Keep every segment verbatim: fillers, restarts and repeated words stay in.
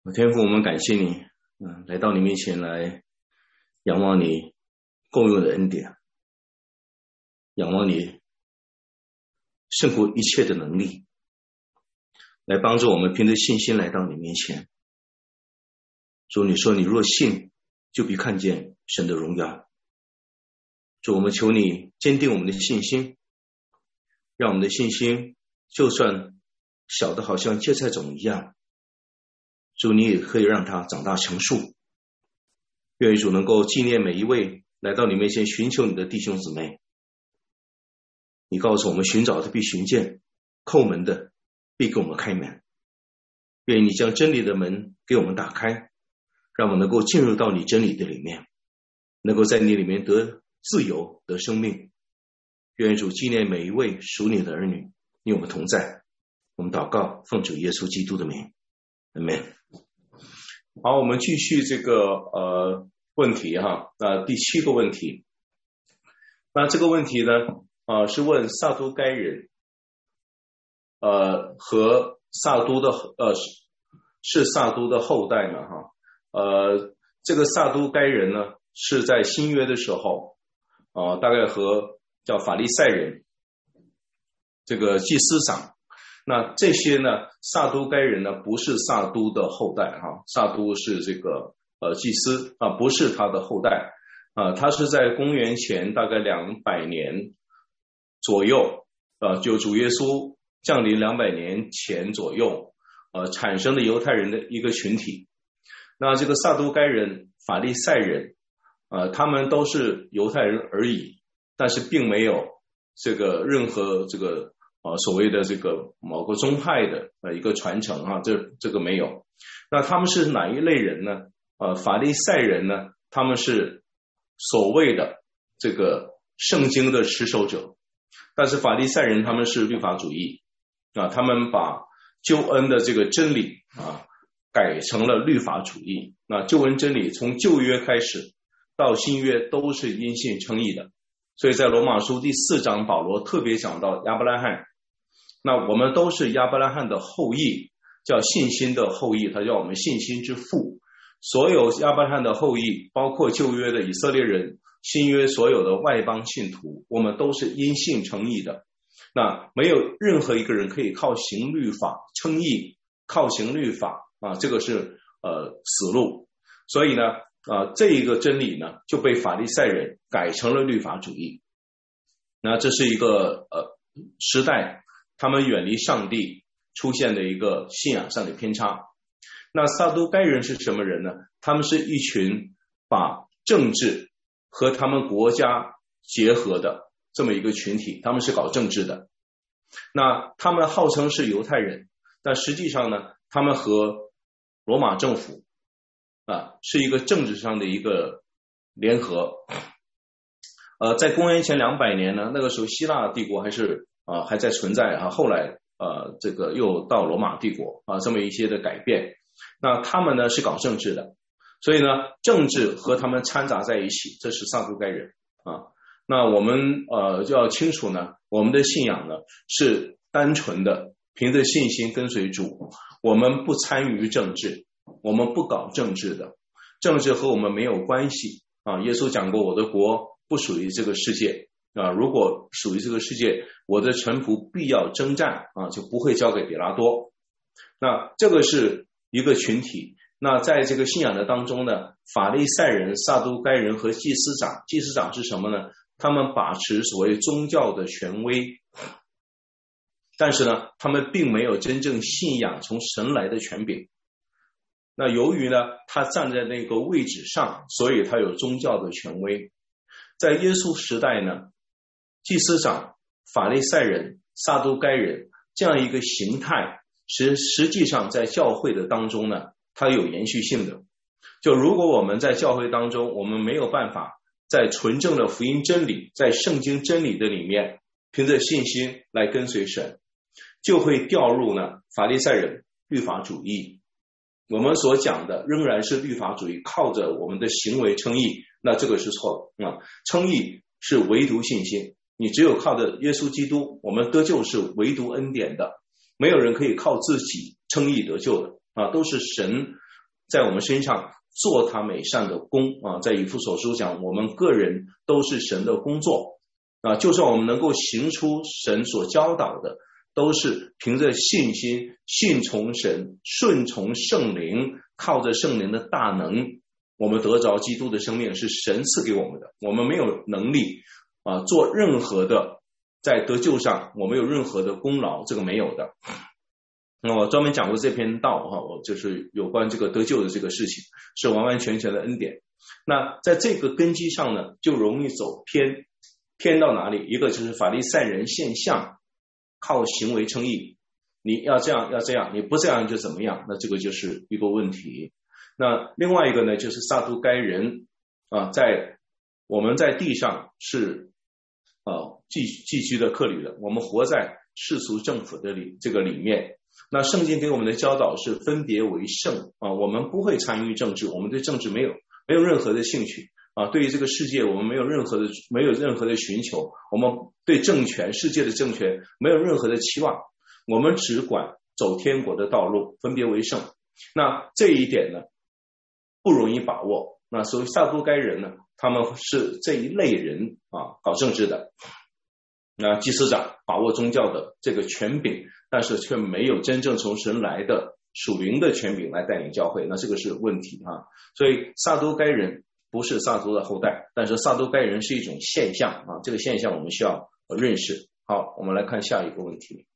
天父，我们感谢你，嗯，来到你面前来仰望你共用的恩典，仰望你胜过一切的能力，来帮助我们凭着信心来到你面前。主，你说你若信，就必看见神的荣耀。主，我们求你坚定我们的信心，让我们的信心就算小的好像芥菜种一样，主，你也可以让它长大成树。愿主能够纪念每一位来到你面前寻求你的弟兄姊妹。你告诉我们，寻找的必寻见，叩门的必给我们开门。愿你将真理的门给我们打开，让我们能够进入到你真理的里面，能够在你里面得自由，得生命。愿主纪念每一位属你的儿女，与我们同在。我们祷告，奉主耶稣基督的名，阿们。好，我们继续这个呃问题哈，那第七个问题，那这个问题呢，呃是问撒都该人，呃和撒都的呃是撒都的后代嘛哈，呃这个撒都该人呢是在新约的时候，呃大概和叫法利赛人这个祭司长。那这些呢，撒都该人呢不是撒都的后代哈，撒都是这个呃祭司啊，不是他的后代啊，他是在公元前大概两百年左右啊，就主耶稣降临两百年前左右呃产生的犹太人的一个群体。那这个撒都该人、法利赛人呃他们都是犹太人而已，但是并没有这个任何这个呃，所谓的这个某个宗派的呃一个传承啊，这这个没有。那他们是哪一类人呢？呃，法利赛人呢，他们是所谓的这个圣经的持守者，但是法利赛人他们是律法主义啊，他们把救恩的这个真理啊改成了律法主义。那救恩真理从旧约开始到新约都是因信称义的，所以在罗马书第四章，保罗特别讲到亚伯拉罕。那我们都是亚伯拉罕的后裔，叫信心的后裔，他叫我们信心之父。所有亚伯拉罕的后裔，包括旧约的以色列人，新约所有的外邦信徒，我们都是因信称义的。那没有任何一个人可以靠行律法称义，靠行律法啊，这个是呃死路。所以呢，啊这一个真理呢，就被法利赛人改成了律法主义。那这是一个呃时代。他们远离上帝出现的一个信仰上的偏差。那撒都该人是什么人呢？他们是一群把政治和他们国家结合的这么一个群体，他们是搞政治的。那他们号称是犹太人，但实际上呢，他们和罗马政府啊是一个政治上的一个联合。呃，在公元前两百年呢，那个时候希腊帝国还是啊、呃，还在存在啊，后来呃，这个又到罗马帝国啊，这么一些的改变。那他们呢是搞政治的，所以呢，政治和他们掺杂在一起，这是撒都该人啊。那我们呃就要清楚呢，我们的信仰呢是单纯的凭着信心跟随主，我们不参与政治，我们不搞政治的，政治和我们没有关系啊。耶稣讲过，我的国不属于这个世界啊，如果属于这个世界，我的臣仆必要征战啊，就不会交给比拉多。那这个是一个群体。那在这个信仰的当中呢，法利赛人、撒都该人和祭司长，祭司长是什么呢？他们把持所谓宗教的权威，但是呢，他们并没有真正信仰从神来的权柄。那由于呢，他站在那个位置上，所以他有宗教的权威。在耶稣时代呢，祭司长、法利赛人、撒都该人这样一个形态，实实际上在教会的当中呢，它有延续性的。就如果我们在教会当中，我们没有办法在纯正的福音真理，在圣经真理的里面，凭着信心来跟随神，就会掉入呢法利赛人律法主义。我们所讲的仍然是律法主义，靠着我们的行为称义，那这个是错的啊！称义是唯独信心，你只有靠着耶稣基督，我们得救是唯独恩典的，没有人可以靠自己称义得救的啊，都是神在我们身上做他美善的工啊，在以弗所书讲，我们个人都是神的工作啊，就算我们能够行出神所教导的，都是凭着信心信从神，顺从圣灵，靠着圣灵的大能，我们得着基督的生命，是神赐给我们的，我们没有能力啊做任何的，在得救上我们有任何的功劳，这个没有的。那我专门讲过这篇道哈，我就是有关这个得救的这个事情，是完完全全的恩典。那在这个根基上呢，就容易走偏，偏到哪里？一个就是法利赛人现象，靠行为称义，你要这样要这样，你不这样就怎么样，那这个就是一个问题。那另外一个呢，就是撒都该人啊，在我们在地上是啊寄寄居的客旅的，我们活在世俗政府的里这个里面。那圣经给我们的教导是分别为圣啊，我们不会参与政治，我们对政治没有没有任何的兴趣啊，对于这个世界我们没有任何的没有任何的寻求，我们对政权世界的政权没有任何的期望，我们只管走天国的道路，分别为圣。那这一点呢不容易把握。那所谓撒都该人呢，他们是这一类人啊，搞政治的。那祭司长把握宗教的这个权柄，但是却没有真正从神来的属灵的权柄来带领教会，那这个是问题啊。所以撒都该人不是撒都的后代，但是撒都该人是一种现象啊，这个现象我们需要认识。好，我们来看下一个问题。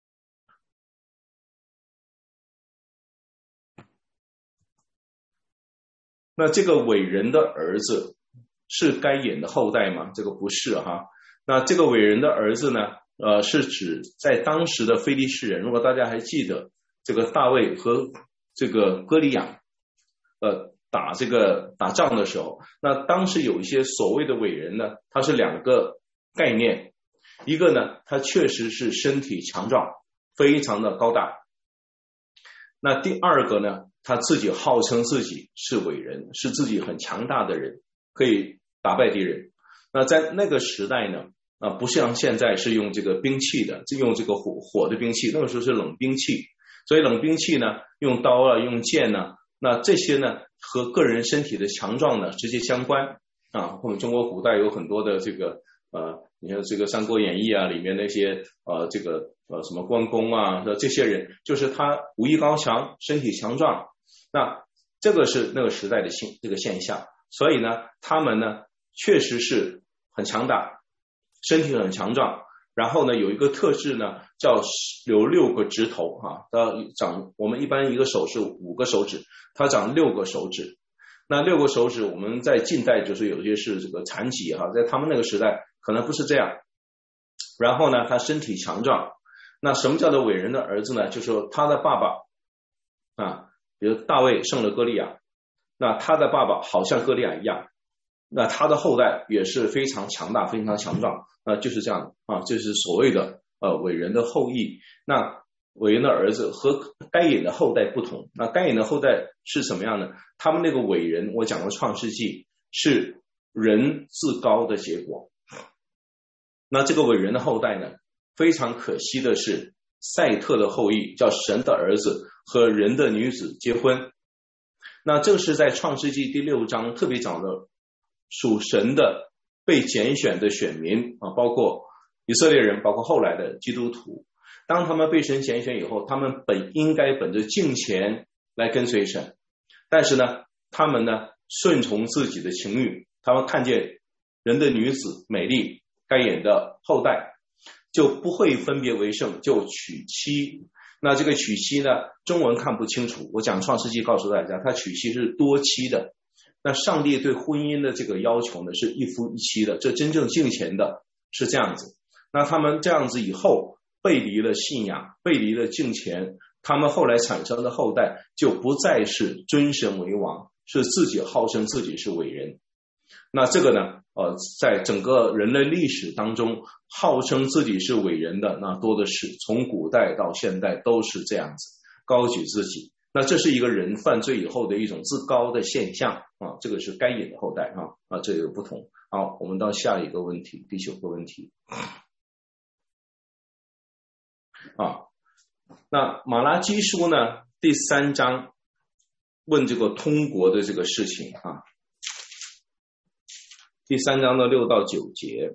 那这个伟人的儿子是该隐的后代吗？这个不是哈。那这个伟人的儿子呢，呃，是指在当时的非利士人，如果大家还记得这个大卫和这个歌利亚呃打这个打仗的时候，那当时有一些所谓的伟人呢，他是两个概念，一个呢他确实是身体强壮，非常的高大，那第二个呢他自己号称自己是伟人，是自己很强大的人，可以打败敌人。那在那个时代呢啊，不像现在是用这个兵器的，用这个火火的兵器，那个时候是冷兵器，所以冷兵器呢用刀啊用剑呢，那这些呢和个人身体的强壮呢直接相关啊。我们中国古代有很多的这个呃，你看这个《三国演义》啊里面那些呃这个呃什么关公啊，这些人就是他武艺高强，身体强壮，那这个是那个时代的现这个现象，所以呢他们呢确实是很强大，身体很强壮，然后呢有一个特质呢叫有六个指头哈，它长我们一般一个手是五个手指，它长六个手指。那六个手指我们在近代就是有些是这个残疾哈，在他们那个时代可能不是这样。然后呢他身体强壮，那什么叫做伟人的儿子呢？就是说他的爸爸啊，比如大卫胜了歌利亚，那他的爸爸好像歌利亚一样，那他的后代也是非常强大非常强壮，那就是这样啊，这是所谓的呃伟人的后裔。那伟人的儿子和该隐的后代不同，那该隐的后代是什么样呢？他们那个伟人，我讲过创世纪是人自高的结果，那这个伟人的后代呢，非常可惜的是赛特的后裔，叫神的儿子和人的女子结婚。那这是在创世纪第六章特别讲的属神的被拣选的选民啊，包括以色列人，包括后来的基督徒。当他们被神拣选以后，他们本应该本着敬虔来跟随神，但是呢他们呢顺从自己的情欲，他们看见人的女子美丽，该隐的后代就不会分别为圣，就娶妻。那这个娶妻呢中文看不清楚，我讲创世纪告诉大家他娶妻是多妻的。那上帝对婚姻的这个要求呢是一夫一妻的，这真正敬虔的是这样子。那他们这样子以后背离了信仰，背离了敬虔，他们后来产生的后代就不再是尊神为王，是自己号称自己是伟人。那这个呢呃，在整个人类历史当中号称自己是伟人的那多的是，从古代到现代都是这样子高举自己。那这是一个人犯罪以后的一种自高的现象啊，这个是该隐的后代啊啊，这有不同。好，我们到下一个问题，第九个问题啊。那马拉基书呢第三章问这个通国的这个事情啊。第三章的六到九节，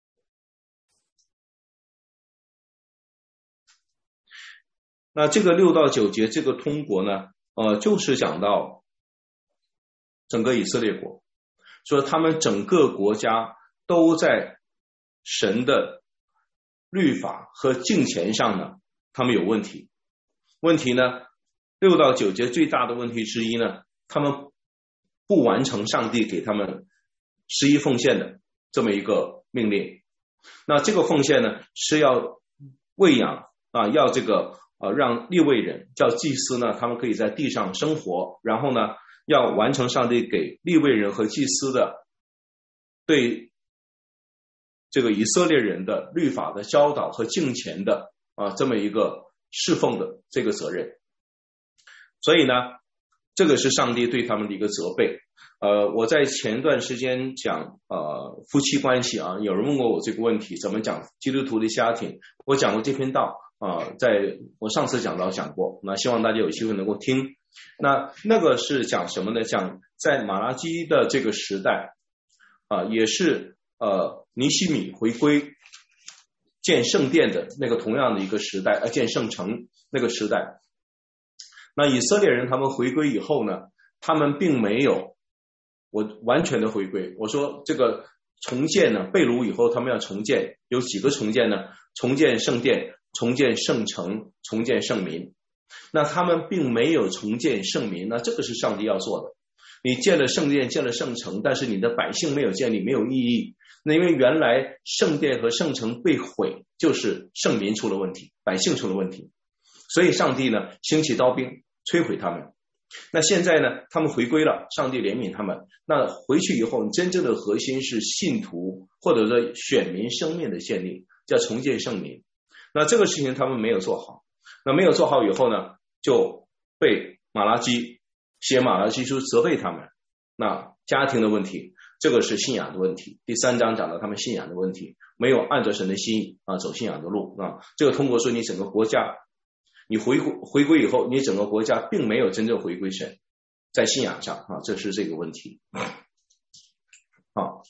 那这个六到九节这个通国呢，呃，就是讲到整个以色列国，说他们整个国家都在神的律法和敬虔上呢，他们有问题。问题呢，六到九节最大的问题之一呢，他们不完成上帝给他们十一奉献的这么一个命令。那这个奉献呢，是要喂养啊，要这个呃让利未人叫祭司呢，他们可以在地上生活，然后呢，要完成上帝给利未人和祭司的对这个以色列人的律法的教导和敬虔的啊这么一个侍奉的这个责任。所以呢，这个是上帝对他们的一个责备。呃，我在前段时间讲呃夫妻关系啊，有人问过我这个问题，怎么讲基督徒的家庭？我讲过这篇道啊、呃，在我上次讲到讲过，那希望大家有机会能够听。那那个是讲什么呢？讲在马拉基的这个时代啊、呃，也是呃尼希米回归建圣殿的那个同样的一个时代，呃建圣城那个时代。那以色列人他们回归以后呢，他们并没有我完全的回归。我说这个重建呢，被掳以后他们要重建，有几个重建呢？重建圣殿，重建圣城，重建圣民。那他们并没有重建圣民，那这个是上帝要做的。你建了圣殿，建了圣城，但是你的百姓没有建立，没有意义。那因为原来圣殿和圣城被毁，就是圣民出了问题，百姓出了问题，所以上帝呢兴起刀兵摧毁他们。那现在呢，他们回归了，上帝怜悯他们。那回去以后，真正的核心是信徒或者说选民生命的建立，叫重建圣民。那这个事情他们没有做好，那没有做好以后呢，就被马拉基写马拉基书责备他们。那家庭的问题，这个是信仰的问题。第三章讲到他们信仰的问题，没有按照神的心意啊走信仰的路啊。这个通过说你整个国家。你回归回归以后，你整个国家并没有真正回归神，在信仰上啊，这是这个问题。好，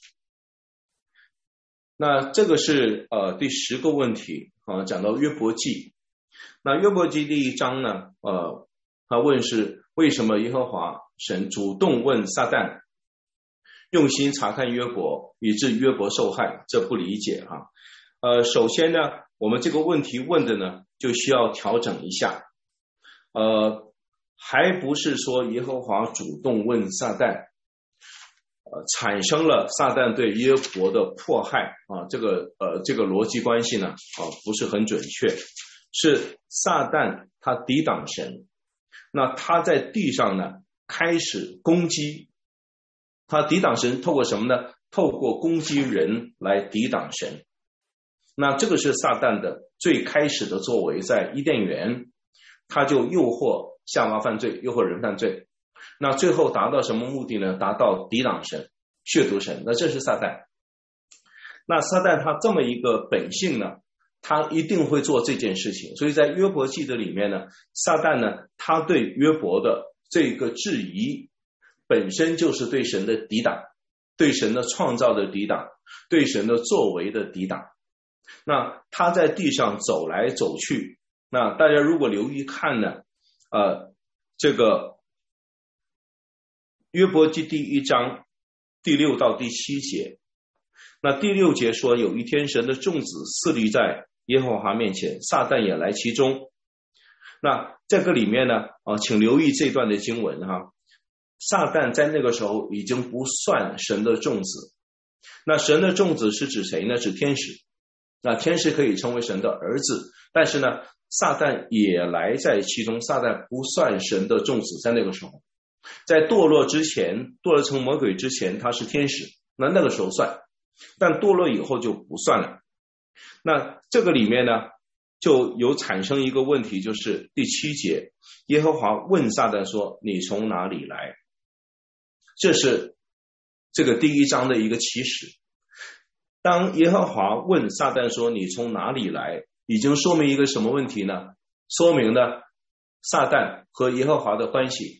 那这个是呃第十个问题啊，讲到约伯记。那约伯记第一章呢，呃，他问是为什么耶和华神主动问撒旦，用心查看约伯，以致约伯受害，这不理解哈、啊。呃，首先呢，我们这个问题问的呢，就需要调整一下。呃，还不是说耶和华主动问撒旦，呃，产生了撒旦对耶伯的迫害啊，这个呃这个逻辑关系呢啊不是很准确，是撒旦他抵挡神，那他在地上呢开始攻击，他抵挡神透过什么呢？透过攻击人来抵挡神。那这个是撒旦的最开始的作为，在伊甸园他就诱惑夏娃犯罪，诱惑人犯罪，那最后达到什么目的呢？达到抵挡神，亵渎神，那这是撒旦。那撒旦他这么一个本性呢，他一定会做这件事情。所以在约伯记的里面呢，撒旦呢他对约伯的这个质疑本身就是对神的抵挡，对神的创造的抵挡，对神的作为的抵挡。那他在地上走来走去，那大家如果留意看呢，呃，这个约伯记第一章第六到第七节，那第六节说，有一天神的众子侍立在耶和华面前，撒旦也来其中。那这个里面呢，啊、呃，请留意这段的经文哈，撒旦在那个时候已经不算神的众子，那神的众子是指谁呢？指天使。那天使可以称为神的儿子，但是呢，撒旦也来在其中，撒旦不算神的众子，在那个时候，在堕落之前，堕落成魔鬼之前，他是天使，那那个时候算，但堕落以后就不算了。那这个里面呢，就有产生一个问题，就是第七节，耶和华问撒旦说：“你从哪里来？”这是这个第一章的一个起始。当耶和华问撒旦说你从哪里来，已经说明一个什么问题呢？说明呢撒旦和耶和华的关系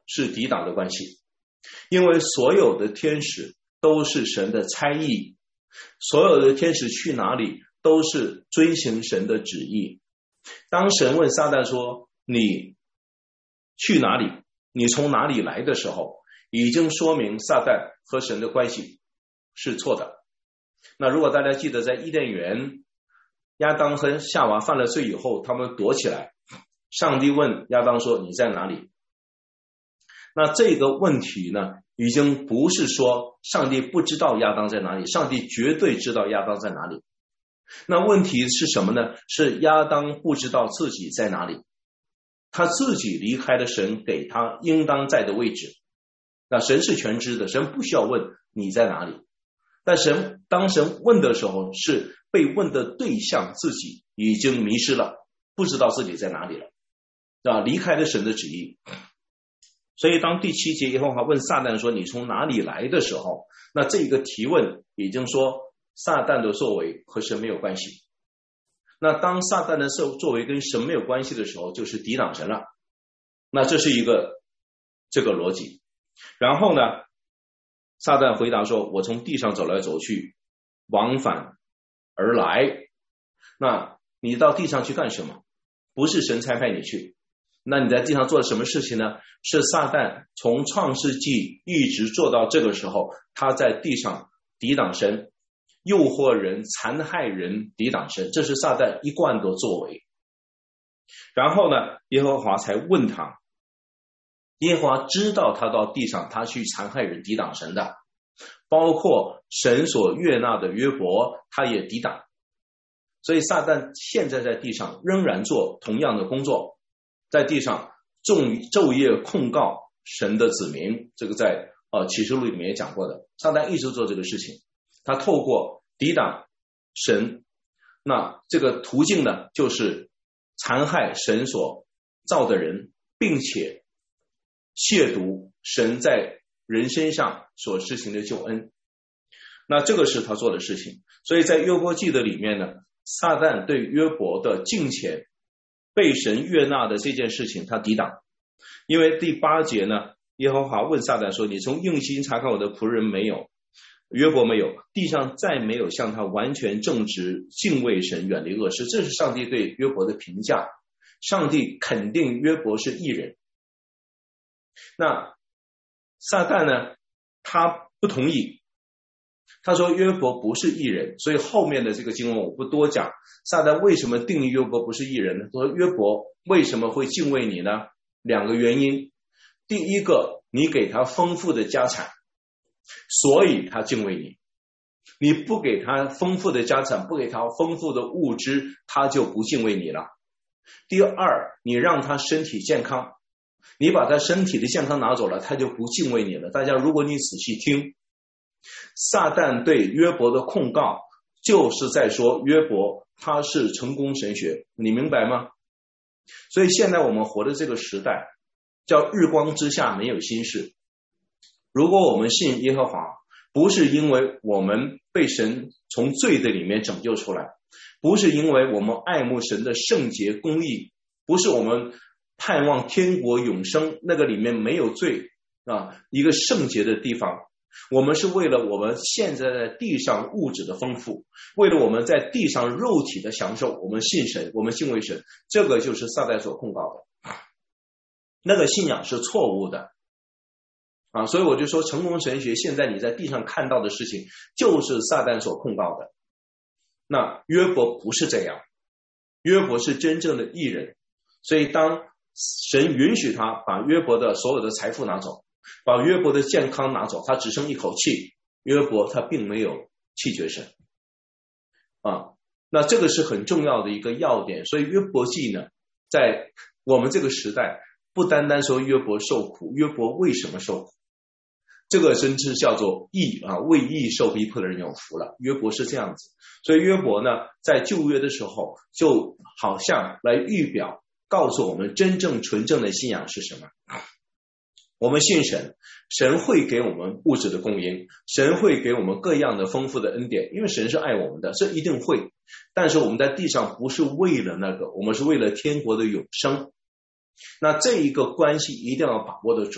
是抵挡的关系，因为所有的天使都是神的差役，所有的天使去哪里都是遵行神的旨意。当神问撒旦说你去哪里，你从哪里来的时候，已经说明撒旦和神的关系是错的。那如果大家记得在伊甸园，亚当和夏娃犯了罪以后，他们躲起来，上帝问亚当说你在哪里。那这个问题呢，已经不是说上帝不知道亚当在哪里，上帝绝对知道亚当在哪里。那问题是什么呢？是亚当不知道自己在哪里，他自己离开了神给他应当在的位置。那神是全知的，神不需要问你在哪里，但神当神问的时候，是被问的对象自己已经迷失了，不知道自己在哪里了，啊，离开了神的旨意。所以当第七节耶和华问撒旦说你从哪里来的时候，那这个提问已经说撒旦的作为和神没有关系。那当撒旦的作为跟神没有关系的时候，就是抵挡神了。那这是一个这个逻辑。然后呢，撒旦回答说我从地上走来走去，往返而来。那你到地上去干什么？不是神差派你去。那你在地上做了什么事情呢？是撒旦从创世纪一直做到这个时候，他在地上抵挡神，诱惑人，残害人，抵挡神，这是撒旦一贯的作为。然后呢，耶和华才问他，耶和华知道他到地上他去残害人，抵挡神的，包括神所悦纳的约伯他也抵挡。所以撒旦现在在地上仍然做同样的工作，在地上昼夜控告神的子民，这个在呃启示录里面也讲过的。撒旦一直做这个事情，他透过抵挡神，那这个途径呢，就是残害神所造的人，并且亵渎神在人身上所施行的救恩。那这个是他做的事情。所以在约伯记的里面呢，撒旦对约伯的敬虔被神悦纳的这件事情他抵挡。因为第八节呢，耶和华问撒旦说你从用心查看我的仆人没有？约伯没有，地上再没有像他完全正直敬畏神远离恶事。这是上帝对约伯的评价，上帝肯定约伯是义人。那撒旦呢，他不同意，他说约伯不是义人。所以后面的这个经文我不多讲，撒旦为什么定义约伯不是义人呢？说约伯为什么会敬畏你呢？两个原因。第一个，你给他丰富的家产，所以他敬畏你。你不给他丰富的家产，不给他丰富的物质，他就不敬畏你了。第二，你让他身体健康，你把他身体的健康拿走了，他就不敬畏你了。大家如果你仔细听，撒旦对约伯的控告就是在说约伯他是成功神学，你明白吗？所以现在我们活的这个时代叫日光之下没有新事。如果我们信耶和华，不是因为我们被神从罪的里面拯救出来，不是因为我们爱慕神的圣洁公义，不是我们盼望天国永生，那个里面没有罪啊，一个圣洁的地方。我们是为了我们现在在地上物质的丰富，为了我们在地上肉体的享受，我们信神，我们敬畏神，这个就是撒旦所控告的。那个信仰是错误的啊，所以我就说成功神学现在你在地上看到的事情就是撒旦所控告的。那约伯不是这样，约伯是真正的义人。所以当神允许他把约伯的所有的财富拿走，把约伯的健康拿走，他只剩一口气，约伯他并没有弃绝神啊。那这个是很重要的一个要点。所以约伯记呢，在我们这个时代不单单说约伯受苦，约伯为什么受苦，这个真是叫做义啊，为义受逼迫的人有福了。约伯是这样子。所以约伯呢，在旧约的时候就好像来预表告诉我们真正纯正的信仰是什么。我们信神，神会给我们物质的供应，神会给我们各样的丰富的恩典，因为神是爱我们的，这一定会。但是我们在地上不是为了那个，我们是为了天国的永生。那这一个关系一定要把握得住。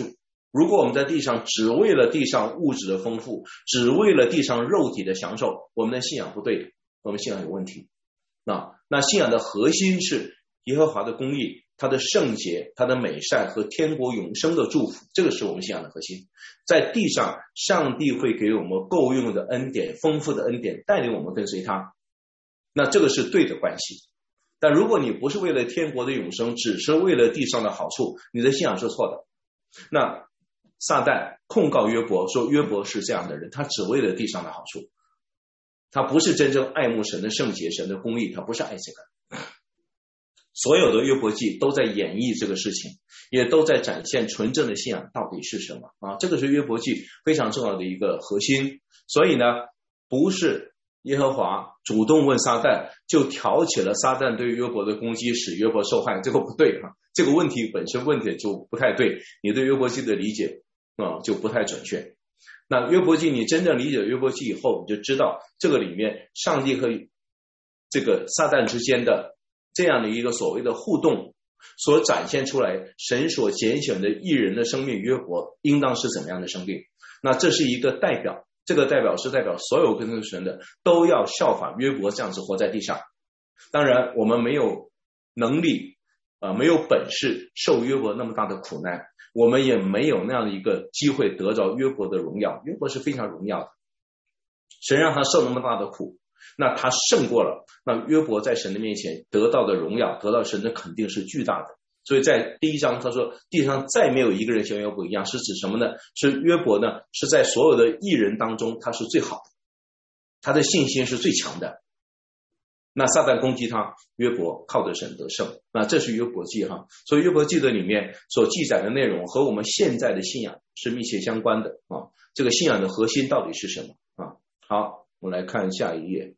如果我们在地上只为了地上物质的丰富，只为了地上肉体的享受，我们的信仰不对，我们信仰有问题。那那信仰的核心是耶和华的公义，他的圣洁，他的美善和天国永生的祝福，这个是我们信仰的核心。在地上，上帝会给我们够用的恩典，丰富的恩典，带领我们跟随他，那这个是对的关系。但如果你不是为了天国的永生，只是为了地上的好处，你的信仰是错的。那撒旦控告约伯说，约伯是这样的人，他只为了地上的好处，他不是真正爱慕神的圣洁，神的公义，他不是爱这个。所有的约伯记都在演绎这个事情，也都在展现纯正的信仰到底是什么啊！这个是约伯记非常重要的一个核心。所以呢，不是耶和华主动问撒旦，就挑起了撒旦对约伯的攻击，使约伯受害，这个不对啊！这个问题本身问题就不太对，你对约伯记的理解啊就不太准确。那约伯记你真正理解约伯记以后，你就知道这个里面上帝和这个撒旦之间的这样的一个所谓的互动，所展现出来神所拣选的义人的生命约伯应当是怎么样的生命。那这是一个代表，这个代表是代表所有跟随神的都要效法约伯这样子活在地上。当然我们没有能力呃，没有本事受约伯那么大的苦难，我们也没有那样的一个机会得着约伯的荣耀。约伯是非常荣耀的，神让他受那么大的苦，那他胜过了，那约伯在神的面前得到的荣耀，得到神的肯定是巨大的。所以在第一章他说地上再没有一个人像约伯一样，是指什么呢？是约伯呢是在所有的义人当中他是最好的，他的信心是最强的。那撒旦攻击他，约伯靠着神得胜，那这是约伯记哈。所以约伯记的里面所记载的内容和我们现在的信仰是密切相关的啊。这个信仰的核心到底是什么啊？好，我们来看下一页。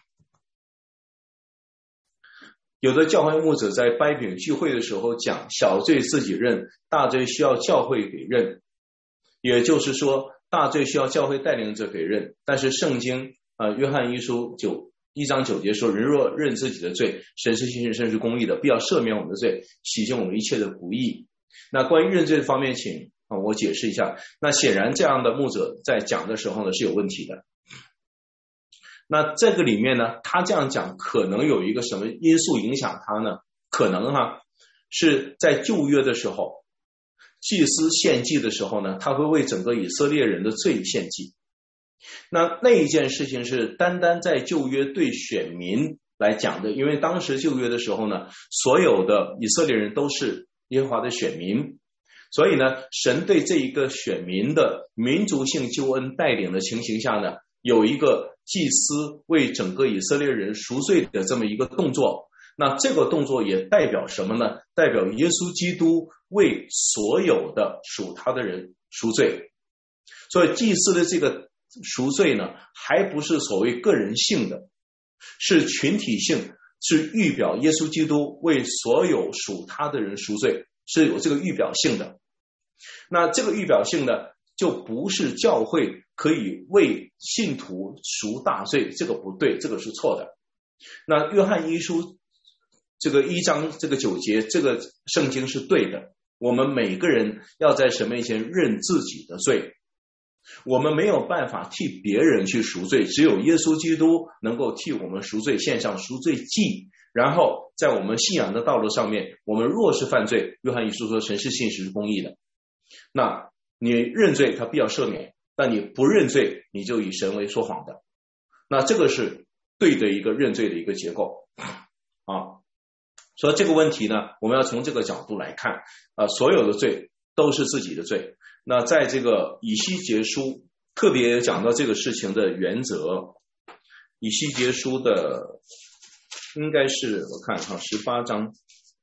有的教会牧者在掰饼聚会的时候讲，小罪自己认，大罪需要教会给认，也就是说大罪需要教会带领者给认。但是圣经呃，约翰一书九一章九节说，人若认自己的罪，神是信实神是公义的，必要赦免我们的罪，洗净我们一切的不义。那关于认罪方面，请啊我解释一下。那显然这样的牧者在讲的时候呢是有问题的。那这个里面呢，他这样讲可能有一个什么因素影响他呢？可能哈是在旧约的时候，祭司献祭的时候呢，他会为整个以色列人的罪献祭。那那一件事情是单单在旧约对选民来讲的，因为当时旧约的时候呢，所有的以色列人都是耶和华的选民，所以呢，神对这一个选民的民族性救恩带领的情形下呢，有一个祭司为整个以色列人赎罪的这么一个动作。那这个动作也代表什么呢？代表耶稣基督为所有的属他的人赎罪。所以祭司的这个赎罪呢，还不是所谓个人性的，是群体性，是预表耶稣基督为所有属他的人赎罪，是有这个预表性的。那这个预表性呢，就不是教会可以为信徒赎大罪，这个不对，这个是错的。那约翰一书这个一章这个九节，这个圣经是对的，我们每个人要在神面前认自己的罪，我们没有办法替别人去赎罪，只有耶稣基督能够替我们赎罪，献上赎罪祭。然后在我们信仰的道路上面，我们若是犯罪，约翰一书说神是信实是公义的，那你认罪他必要赦免，但你不认罪你就以神为说谎的。那这个是对的一个认罪的一个结构啊。所以这个问题呢，我们要从这个角度来看啊，所有的罪都是自己的罪。那在这个以西结书特别讲到这个事情的原则，以西结书的应该是我看哈十八章，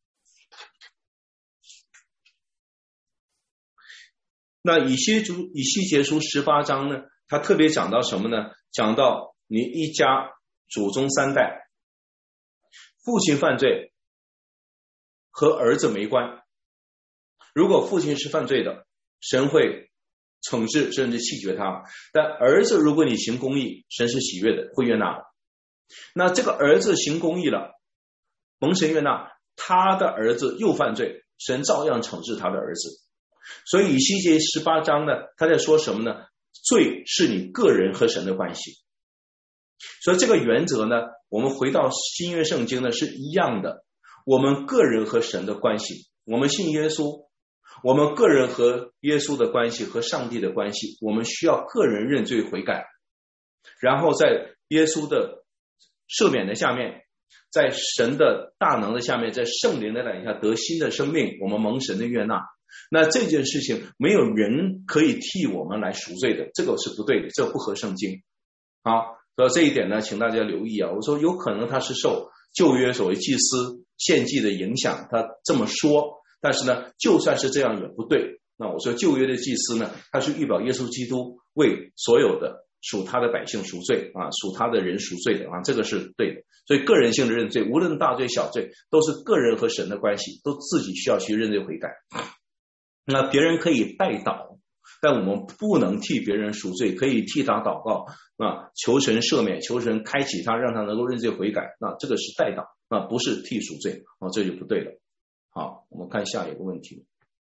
那以西书以西结书十八章呢，他特别讲到什么呢？讲到你一家祖宗三代，父亲犯罪和儿子没关，如果父亲是犯罪的，神会惩治甚至弃绝他，但儿子如果你行公义，神是喜悦的，会悦纳的。那这个儿子行公义了，蒙神悦纳，他的儿子又犯罪，神照样惩治他的儿子。 所以以西结十八章呢，他在说什么呢？罪是你个人和神的关系。所以这个原则呢，我们回到新约圣经呢是一样的。我们个人和神的关系，我们信耶稣，我们个人和耶稣的关系和上帝的关系，我们需要个人认罪悔改，然后在耶稣的赦免的下面，在神的大能的下面，在圣灵的带领下得新的生命，我们蒙神的悦纳。那这件事情没有人可以替我们来赎罪的，这个是不对的，这个不合圣经。好，所以这一点呢，请大家留意啊。我说有可能他是受旧约所谓祭司献祭的影响，他这么说，但是呢，就算是这样也不对。那我说旧约的祭司呢，他是预表耶稣基督为所有的属他的百姓赎罪啊，属他的人赎罪的啊，这个是对的。所以个人性的认罪，无论大罪小罪，都是个人和神的关系，都自己需要去认罪悔改。那别人可以代祷，但我们不能替别人赎罪，可以替他祷告啊，求神赦免，求神开启他，让他能够认罪悔改。那这个是代祷啊，不是替赎罪啊，这就不对了。好，我们看下一个问题。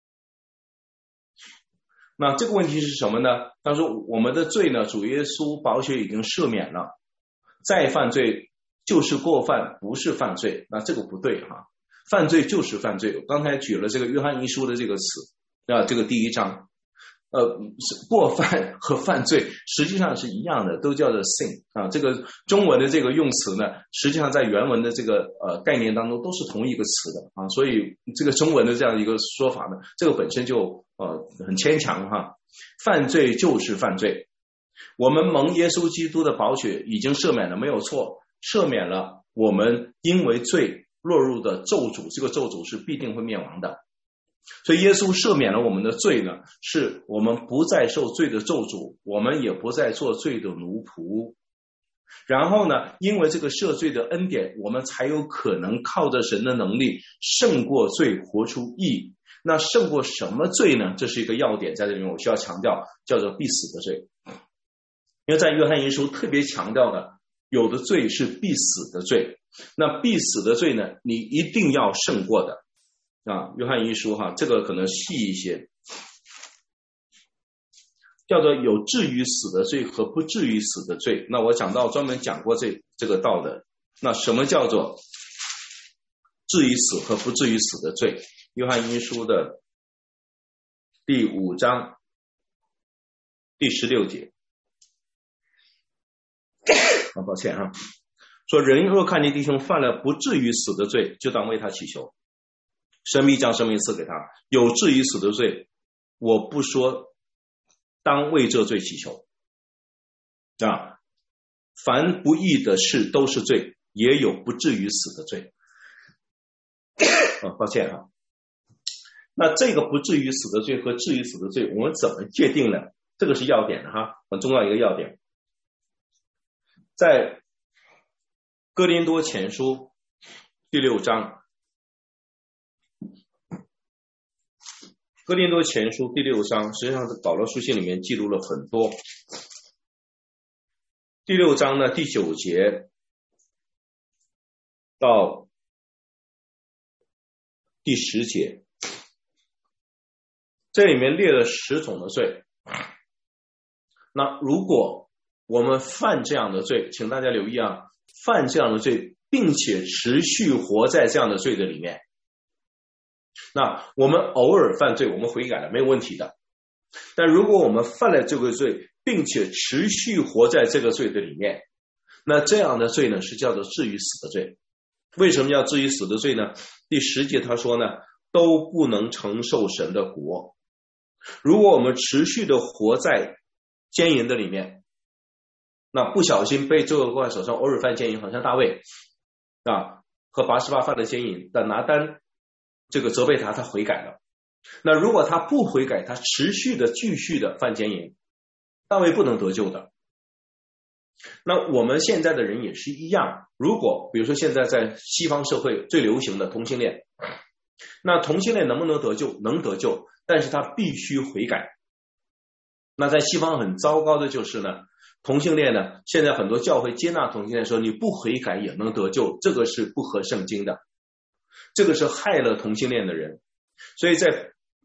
那这个问题是什么呢？他说我们的罪呢，主耶稣宝血已经赦免了，再犯罪就是过犯，不是犯罪。那这个不对哈，犯罪就是犯罪。我刚才举了这个约翰一书的这个词啊，这个第一章，呃，过犯和犯罪实际上是一样的，都叫做 sin 啊。这个中文的这个用词呢，实际上在原文的这个呃概念当中都是同一个词的啊，所以这个中文的这样一个说法呢，这个本身就呃很牵强哈。犯罪就是犯罪，我们蒙耶稣基督的宝血已经赦免了，没有错，赦免了我们因为罪落入的咒诅，这个咒诅是必定会灭亡的。所以耶稣赦免了我们的罪呢，是我们不再受罪的咒诅，我们也不再做罪的奴仆。然后呢，因为这个赦罪的恩典，我们才有可能靠着神的能力胜过罪，活出义。那胜过什么罪呢？这是一个要点，在这里面我需要强调，叫做必死的罪。因为在约翰一书特别强调的，有的罪是必死的罪，那必死的罪呢，你一定要胜过的啊。约翰一书哈，这个可能细一些，叫做有至于死的罪和不至于死的罪。那我讲到专门讲过这这个道的。那什么叫做至于死和不至于死的罪？约翰一书的第五章第十六节。啊，抱歉啊，说人若看见弟兄犯了不至于死的罪，就当为他祈求，神必将生命赐给他。有至于死的罪，我不说，当为这罪祈求啊。凡不义的事都是罪，也有不至于死的罪。啊，抱歉啊。那这个不至于死的罪和至于死的罪，我们怎么界定呢？这个是要点的哈，很重要一个要点。在哥林多前书第六章，哥林多前书第六章，实际上是保罗书信里面记录了很多。第六章呢，第九节到第十节，这里面列了十种的罪。那如果我们犯这样的罪，请大家留意啊，犯这样的罪并且持续活在这样的罪的里面，那我们偶尔犯罪，我们悔改了没有问题的。但如果我们犯了这个罪并且持续活在这个罪的里面，那这样的罪呢，是叫做至于死的罪。为什么叫至于死的罪呢？第十节他说呢，都不能承受神的国。如果我们持续的活在奸淫的里面，那不小心被罪恶挂在手上，偶尔犯奸淫，好像大卫啊和拔示巴犯了奸淫，但拿单这个责备他，他悔改了。那如果他不悔改，他持续的继续的犯奸淫，大卫不能得救的。那我们现在的人也是一样，如果比如说现在在西方社会最流行的同性恋，那同性恋能不能得救？能得救，但是他必须悔改。那在西方很糟糕的就是呢，同性恋呢，现在很多教会接纳同性恋，说你不悔改也能得救，这个是不合圣经的，这个是害了同性恋的人。所以在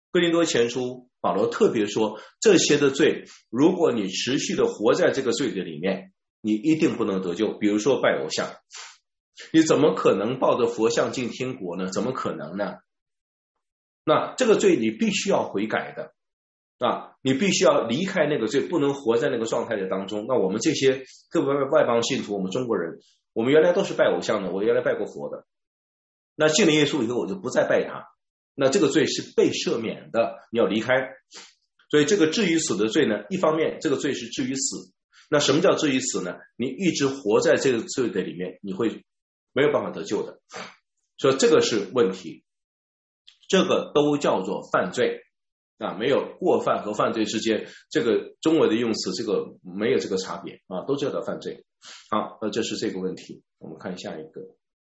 哥林多前书保罗特别说，这些的罪，如果你持续的活在这个罪的里面，你一定不能得救。比如说拜偶像，你怎么可能抱着佛像进天国呢？怎么可能呢？那这个罪你必须要悔改的啊，你必须要离开那个罪，不能活在那个状态的当中。那我们这些各位外邦信徒，我们中国人，我们原来都是拜偶像的，我原来拜过佛的，那信了耶稣以后我就不再拜他，那这个罪是被赦免的，你要离开。所以这个至于死的罪呢，一方面这个罪是至于死，那什么叫至于死呢？你一直活在这个罪的里面，你会没有办法得救的，所以这个是问题，这个都叫做犯罪啊，没有过犯和犯罪之间，这个中文的用词这个没有这个差别啊，都叫做犯罪。好，那这是这个问题，我们看下一个。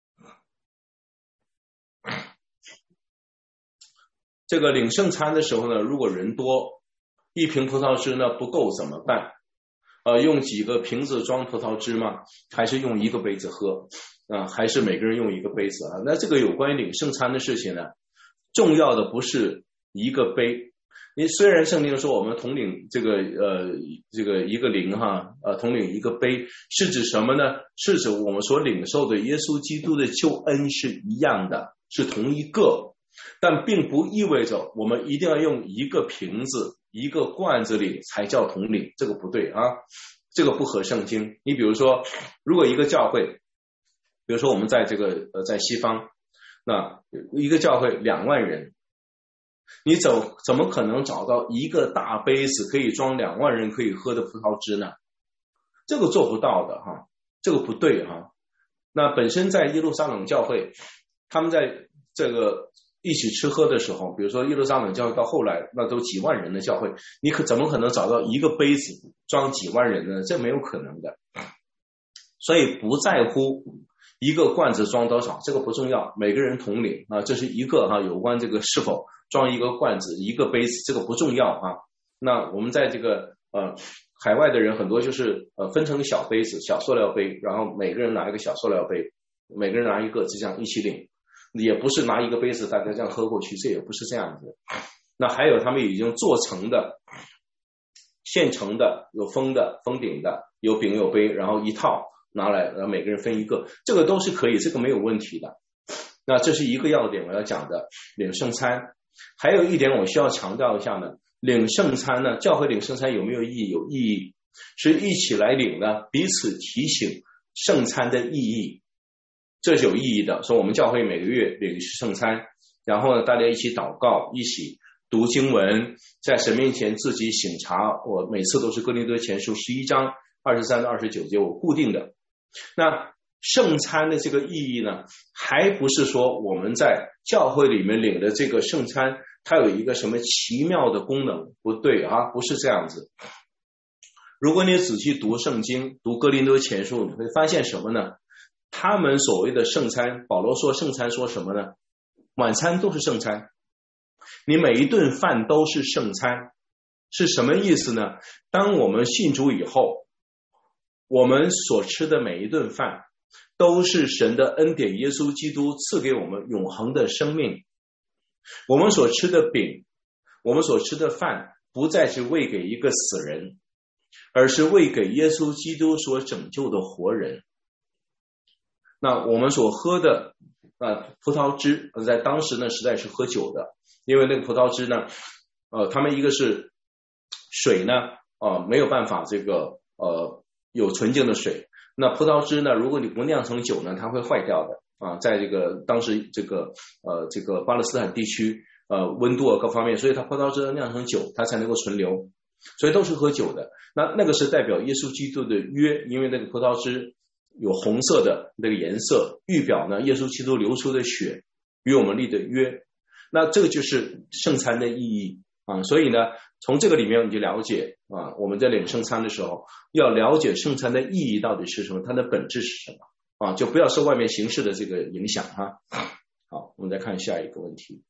这个领圣餐的时候呢，如果人多，一瓶葡萄汁呢不够怎么办？呃，用几个瓶子装葡萄汁吗？还是用一个杯子喝啊？还是每个人用一个杯子啊？那这个有关于领圣餐的事情呢，重要的不是一个杯。你虽然圣经说我们统领这个呃这个一个灵哈呃统领一个杯，是指什么呢？是指我们所领受的耶稣基督的救恩是一样的，是同一个，但并不意味着我们一定要用一个瓶子一个罐子里才叫统领，这个不对啊，这个不合圣经。你比如说，如果一个教会，比如说我们在这个呃在西方，那一个教会两万人，你怎怎么可能找到一个大杯子可以装两万人可以喝的葡萄汁呢？这个做不到的哈，这个不对哈。那本身在耶路撒冷教会，他们在这个一起吃喝的时候，比如说耶路撒冷教会到后来那都几万人的教会，你可怎么可能找到一个杯子装几万人呢？这没有可能的。所以不在乎一个罐子装多少，这个不重要，每个人统领啊，这是一个哈、啊、有关这个是否装一个罐子一个杯子，这个不重要啊。那我们在这个呃海外的人很多就是呃分成小杯子小塑料杯，然后每个人拿一个小塑料杯，每个人拿一个，就这样一起领，也不是拿一个杯子大家这样喝过去，这也不是这样子。那还有他们已经做成的现成的，有封的封顶的，有饼有杯，然后一套拿来，然后每个人分一个，这个都是可以，这个没有问题的。那这是一个要点我要讲的领圣餐。还有一点我需要强调一下呢，领圣餐呢，教会领圣餐有没有意义？有意义，是一起来领呢，彼此提醒圣餐的意义，这是有意义的。所以我们教会每个月领圣餐，然后呢大家一起祷告，一起读经文，在神面前自己省察。我每次都是哥林多前书十一章二十三到二十九节我固定的。那圣餐的这个意义呢，还不是说我们在教会里面领的这个圣餐它有一个什么奇妙的功能，不对啊，不是这样子。如果你仔细读圣经，读哥林多前书，你会发现什么呢？他们所谓的圣餐，保罗说圣餐说什么呢？晚餐都是圣餐，你每一顿饭都是圣餐，是什么意思呢？当我们信主以后，我们所吃的每一顿饭都是神的恩典，耶稣基督赐给我们永恒的生命。我们所吃的饼，我们所吃的饭，不再是喂给一个死人，而是喂给耶稣基督所拯救的活人。那我们所喝的呃葡萄汁，在当时呢实在是喝酒的，因为那个葡萄汁呢呃他们一个是水呢呃没有办法这个呃有纯净的水，那葡萄汁呢如果你不酿成酒呢它会坏掉的啊，在这个当时这个呃这个巴勒斯坦地区呃温度啊各方面，所以它葡萄汁酿成酒它才能够存留，所以都是喝酒的。那那个是代表耶稣基督的约，因为那个葡萄汁有红色的那个颜色，预表呢耶稣基督流出的血与我们立的约，那这个就是圣餐的意义啊。所以呢从这个里面你就了解啊，我们在领圣餐的时候要了解圣餐的意义到底是什么，它的本质是什么啊，就不要受外面形式的这个影响哈。好，我们再看下一个问题。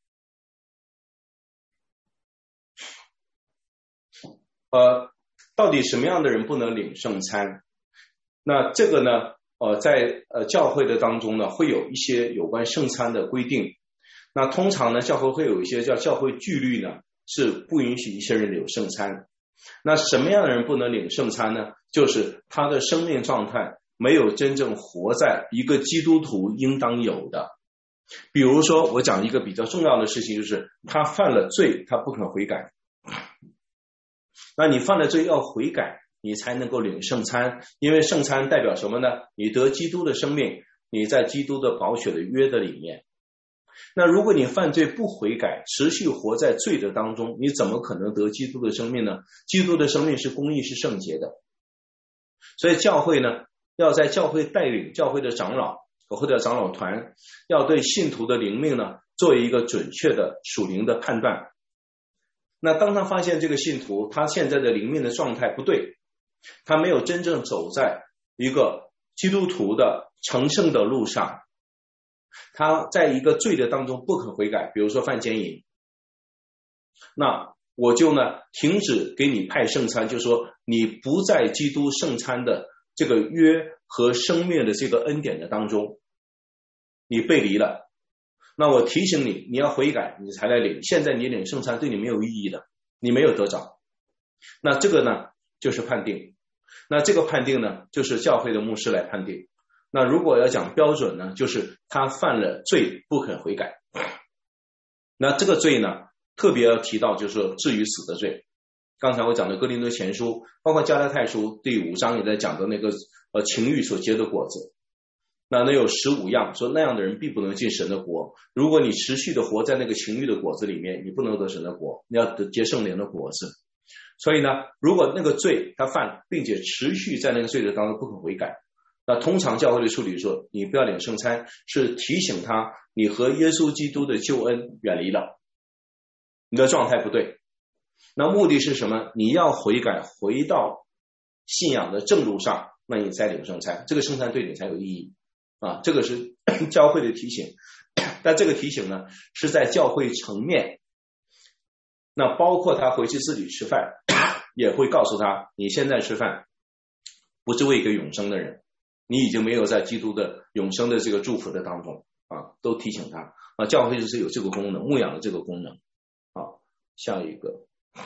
呃，到底什么样的人不能领圣餐？那这个呢呃，在呃教会的当中呢，会有一些有关圣餐的规定。 那通常呢，教会会有一些叫教会纪律呢，是不允许一些人领圣餐。那什么样的人不能领圣餐呢？就是他的生命状态没有真正活在一个基督徒应当有的。比如说我讲一个比较重要的事情，就是他犯了罪，他不肯悔改。那你犯了罪要悔改，你才能够领圣餐，因为圣餐代表什么呢？你得基督的生命，你在基督的宝血的约的里面。那如果你犯罪不悔改，持续活在罪的当中，你怎么可能得基督的生命呢？基督的生命是公义是圣洁的。所以教会呢，要在教会带领教会的长老或者长老团，要对信徒的灵命呢做一个准确的属灵的判断。那当他发现这个信徒他现在的灵命的状态不对，他没有真正走在一个基督徒的成圣的路上，他在一个罪的当中不可悔改，比如说犯奸淫，那我就呢停止给你派圣餐，就说你不在基督圣餐的这个约和生命的这个恩典的当中，你背离了，那我提醒你，你要悔改，你才来领。现在你领圣餐对你没有意义的，你没有得着。那这个呢就是判定，那这个判定呢就是教会的牧师来判定。那如果要讲标准呢，就是他犯了罪不肯悔改。那这个罪呢特别要提到，就是说至于死的罪。刚才我讲的哥林多前书，包括加拉太书第五章也在讲的那个呃情欲所结的果子，那那有十五样，说那样的人必不能进神的国。如果你持续的活在那个情欲的果子里面，你不能得神的国，你要得结圣灵的果子。所以呢，如果那个罪他犯，并且持续在那个罪的当中不可悔改，那通常教会的处理说，你不要领圣餐，是提醒他你和耶稣基督的救恩远离了，你的状态不对。那目的是什么？你要悔改，回到信仰的正路上，那你才领圣餐，这个圣餐对你才有意义啊。这个是教会的提醒，但这个提醒呢是在教会层面，那包括他回去自己吃饭也会告诉他，你现在吃饭不是为一个永生的人，你已经没有在基督的永生的这个祝福的当中啊，都提醒他啊。教会就是有这个功能，牧养的这个功能啊。下一个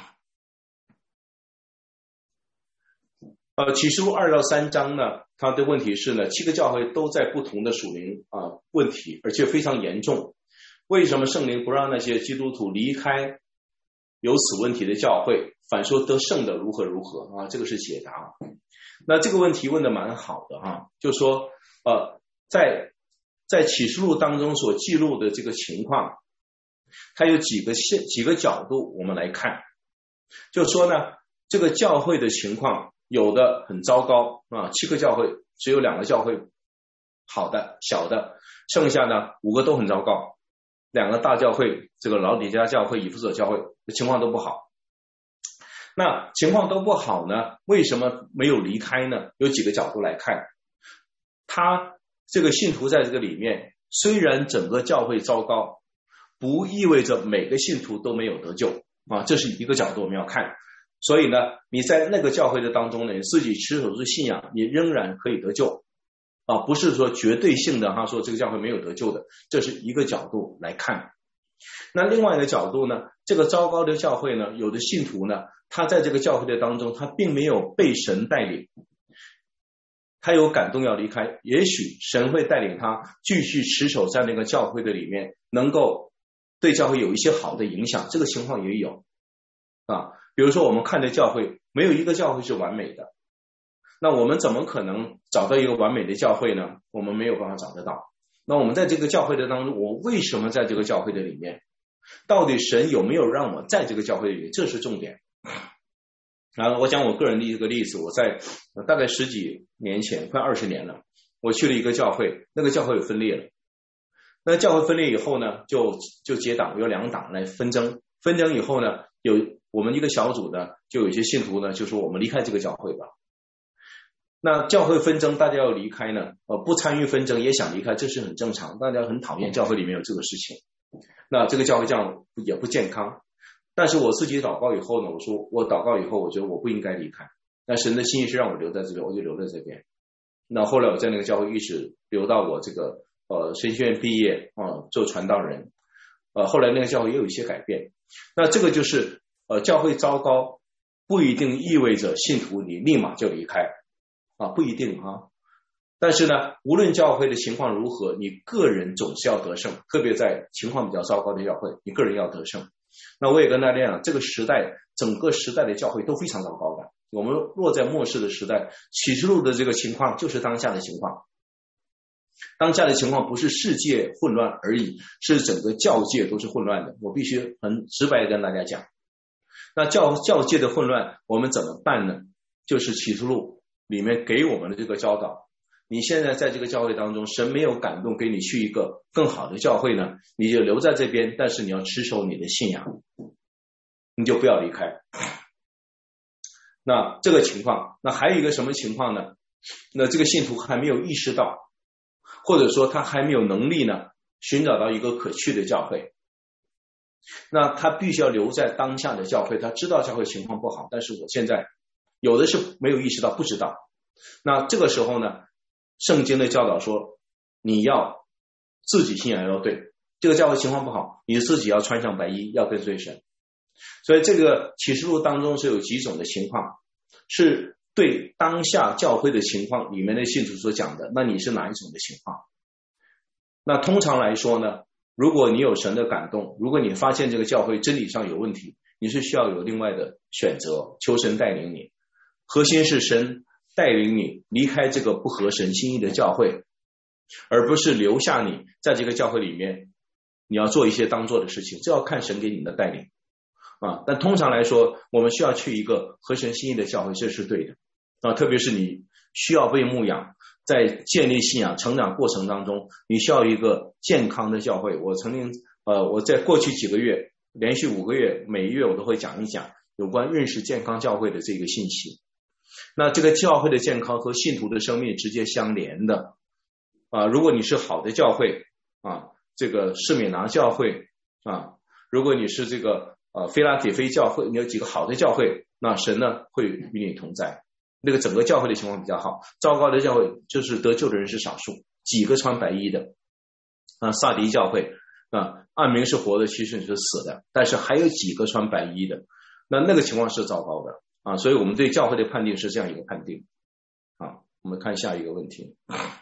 呃，启示录二到三章呢，它的问题是呢，七个教会都在不同的属灵啊问题，而且非常严重。为什么圣灵不让那些基督徒离开有此问题的教会，反说得胜的如何如何啊？这个是解答。那这个问题问的蛮好的哈、啊，就说呃，在在启示录当中所记录的这个情况，它有几个线几个角度我们来看，就说呢，这个教会的情况。有的很糟糕啊，七个教会只有两个教会好的小的，剩下呢五个都很糟糕。两个大教会，这个老底嘉教会、以弗所教会情况都不好。那情况都不好呢，为什么没有离开呢？有几个角度来看，他这个信徒在这个里面，虽然整个教会糟糕，不意味着每个信徒都没有得救啊，这是一个角度我们要看。所以呢，你在那个教会的当中呢，你自己持守住信仰，你仍然可以得救啊，不是说绝对性的哈，说这个教会没有得救的，这是一个角度来看。那另外一个角度呢，这个糟糕的教会呢，有的信徒呢，他在这个教会的当中，他并没有被神带领，他有感动要离开，也许神会带领他继续持守在那个教会的里面，能够对教会有一些好的影响，这个情况也有啊。比如说我们看的教会，没有一个教会是完美的，那我们怎么可能找到一个完美的教会呢？我们没有办法找得到。那我们在这个教会的当中，我为什么在这个教会的里面？到底神有没有让我在这个教会里面？这是重点。然后我讲我个人的一个例子，我在大概十几年前，快二十年了，我去了一个教会，那个教会有分裂了。那教会分裂以后呢，就就结党，有两党来纷争，纷争以后呢，有我们一个小组呢，就有一些信徒呢，就说我们离开这个教会吧。那教会纷争，大家要离开呢，呃，不参与纷争也想离开，这是很正常，大家很讨厌教会里面有这个事情。那这个教会这样也不健康。但是我自己祷告以后呢，我说我祷告以后，我觉得我不应该离开。那神的心意是让我留在这边，我就留在这边。那后来我在那个教会一直留到我这个呃神学院毕业啊、呃，做传道人。 呃，后来那个教会也有一些改变。那这个就是呃，教会糟糕不一定意味着信徒你立马就离开啊，不一定啊。但是呢，无论教会的情况如何，你个人总是要得胜，特别在情况比较糟糕的教会，你个人要得胜。那我也跟大家讲，这个时代整个时代的教会都非常糟糕的。我们落在末世的时代，启示录的这个情况就是当下的情况。当下的情况不是世界混乱而已，是整个教界都是混乱的。我必须很直白的跟大家讲，那教教界的混乱我们怎么办呢？就是启示录里面给我们的这个教导。你现在在这个教会当中，神没有感动给你去一个更好的教会呢，你就留在这边，但是你要持守你的信仰，你就不要离开。那这个情况，那还有一个什么情况呢？那这个信徒还没有意识到，或者说他还没有能力呢，寻找到一个可去的教会。那他必须要留在当下的教会，他知道教会情况不好，但是我现在有的是没有意识到，不知道。那这个时候呢，圣经的教导说，你要自己信仰要对，这个教会情况不好，你自己要穿上白衣，要跟随神。所以这个启示录当中是有几种的情况，是对当下教会的情况里面的信徒所讲的，那你是哪一种的情况？那通常来说呢，如果你有神的感动，如果你发现这个教会真理上有问题，你是需要有另外的选择，求神带领你。核心是神带领你离开这个不合神心意的教会，而不是留下你在这个教会里面你要做一些当做的事情，这要看神给你的带领啊。但通常来说，我们需要去一个合神心意的教会，这是对的啊。特别是你需要被牧养，在建立信仰成长过程当中，你需要一个健康的教会。我曾经呃，我在过去几个月连续五个月，每一月我都会讲一讲有关认识健康教会的这个信息。那这个教会的健康和信徒的生命直接相连的啊。如果你是好的教会啊，这个士美拿教会啊，如果你是这个呃菲拉铁非教会，你有几个好的教会，那神呢会与你同在。那个整个教会的情况比较好，糟糕的教会就是得救的人是少数，几个穿白衣的啊，萨迪教会啊，暗明是活的，其实你是死的，但是还有几个穿白衣的，那那个情况是糟糕的啊。所以我们对教会的判定是这样一个判定啊。我们看下一个问题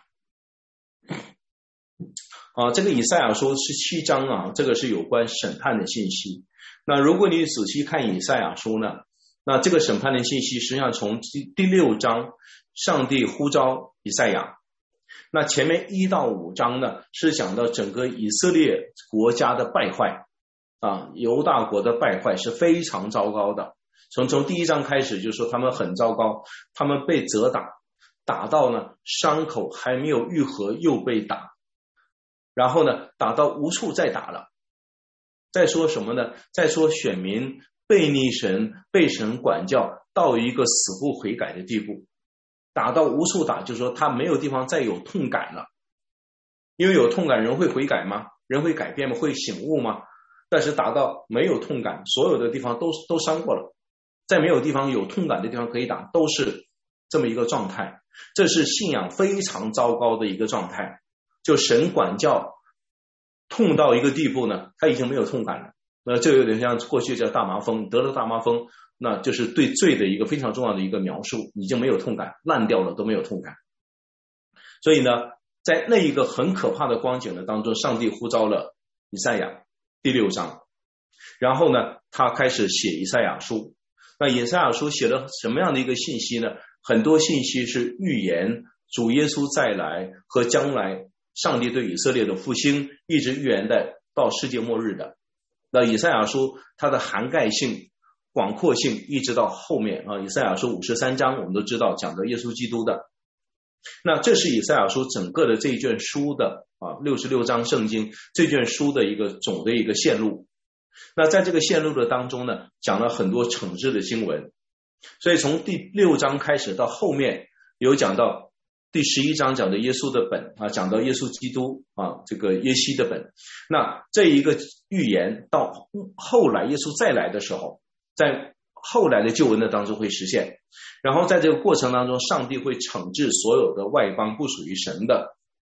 啊，这个以赛亚书十七章啊，这个是有关审判的信息。那如果你仔细看以赛亚书呢，那这个审判的信息实际上从第六章上帝呼召以赛亚，那前面一到五章呢是讲到整个以色列国家的败坏啊，犹大国的败坏是非常糟糕的。从从第一章开始就说他们很糟糕，他们被责打，打到呢伤口还没有愈合又被打，然后呢打到无处再打了。再说什么呢？再说选民背逆神，被神管教到一个死不悔改的地步，打到无处打，就是说他没有地方再有痛感了。因为有痛感人会悔改吗？人会改变吗？会醒悟吗？但是打到没有痛感，所有的地方都都伤过了，在没有地方有痛感的地方可以打，都是这么一个状态。这是信仰非常糟糕的一个状态，就神管教痛到一个地步呢，他已经没有痛感了。那这有点像过去叫大麻风，得了大麻风，那就是对罪的一个非常重要的一个描述，已经没有痛感，烂掉了都没有痛感。所以呢，在那一个很可怕的光景的当中，上帝呼召了以赛亚第六章，然后呢他开始写以赛亚书。那以赛亚书写了什么样的一个信息呢？很多信息是预言主耶稣再来和将来上帝对以色列的复兴，一直预言的到世界末日的。那以赛亚书它的涵盖性广阔性一直到后面啊，以赛亚书五十三章我们都知道讲的耶稣基督的。那这是以赛亚书整个的这一卷书的啊六十六章圣经这卷书的一个总的一个线路。那在这个线路的当中呢，讲了很多惩治的经文，所以从第六章开始到后面有讲到第十一章讲的耶稣的本啊，讲到耶稣基督啊，这个耶西的本。那这一个预言到后来耶稣再来的时候，在后来的救恩的当中会实现，然后在这个过程当中上帝会惩治所有的外邦不属于神的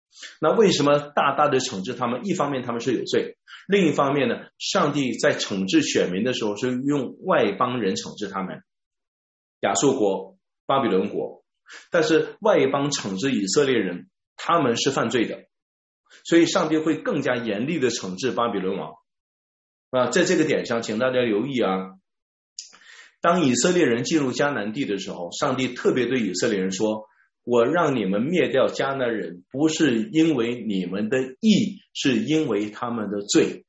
那为什么大大的惩治他们？一方面他们是有罪，另一方面呢，上帝在惩治选民的时候是用外邦人惩治他们，亚述国、巴比伦国，但是外邦惩治以色列人，他们是犯罪的，所以上帝会更加严厉的惩治巴比伦王啊。在这个点上请大家留意啊，当以色列人进入迦南地的时候，上帝特别对以色列人说，我让你们灭掉迦南人，不是因为你们的义，是因为他们的罪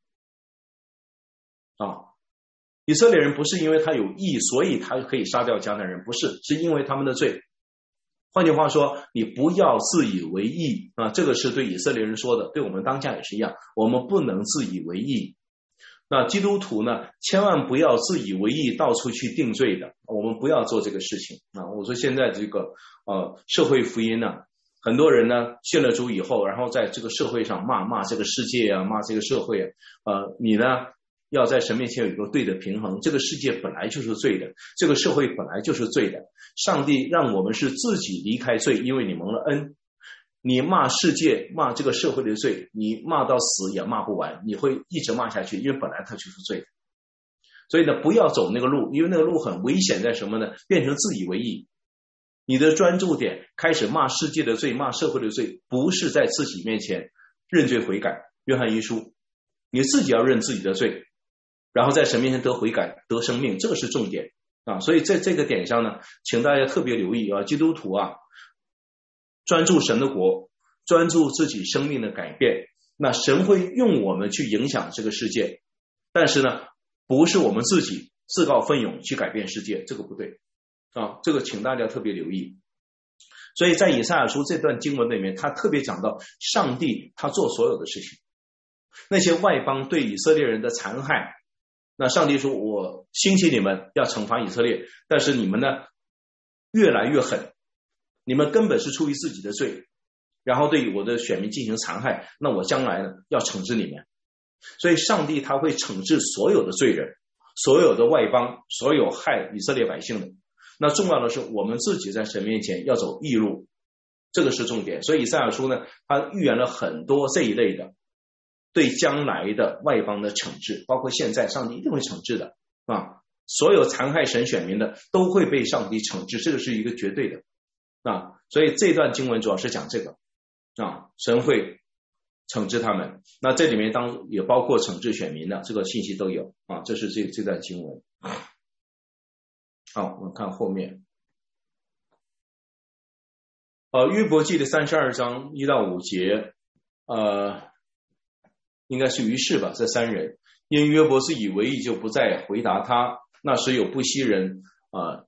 啊。以色列人不是因为他有义，所以他可以杀掉迦南人，不是，是因为他们的罪。换句话说，你不要自以为义啊，这个是对以色列人说的，对我们当下也是一样，我们不能自以为义。那基督徒呢，千万不要自以为义，到处去定罪的，我们不要做这个事情啊。我说现在这个呃社会福音呢，很多人呢信了主以后，然后在这个社会上骂骂这个世界啊，骂这个社会啊，呃，你呢要在神面前有一个对的平衡，这个世界本来就是罪的，这个社会本来就是罪的，上帝让我们是自己离开罪，因为你蒙了恩。你骂世界，骂这个社会的罪，你骂到死也骂不完，你会一直骂下去，因为本来它就是罪的。所以呢，不要走那个路，因为那个路很危险，在什么呢？变成自以为义。你的专注点开始骂世界的罪，骂社会的罪，不是在自己面前认罪悔改。约翰一书，你自己要认自己的罪，然后在神面前得悔改，得生命，这个是重点啊。所以在这个点上呢，请大家特别留意啊，基督徒啊，专注神的国，专注自己生命的改变，那神会用我们去影响这个世界，但是呢，不是我们自己自告奋勇去改变世界，这个不对啊，这个请大家特别留意。所以在以赛亚书这段经文里面，他特别讲到上帝他做所有的事情，那些外邦对以色列人的残害，那上帝说我兴起你们要惩罚以色列，但是你们呢越来越狠，你们根本是出于自己的罪，然后对我的选民进行残害，那我将来呢要惩治你们。所以上帝他会惩治所有的罪人，所有的外邦，所有害以色列百姓的。那重要的是我们自己在神面前要走义路，这个是重点。所以以赛亚书呢，他预言了很多这一类的对将来的外邦的惩治，包括现在上帝一定会惩治的啊，所有残害神选民的都会被上帝惩治，这个是一个绝对的啊。所以这段经文主要是讲这个啊，神会惩治他们，那这里面当也包括惩治选民的这个信息都有啊，这是这这段经文。好，我们看后面。呃，约伯记的三十二章一到五节，呃，应该是于是吧，这三人因约伯自以为义，就不再回答他。那时有不惜人呃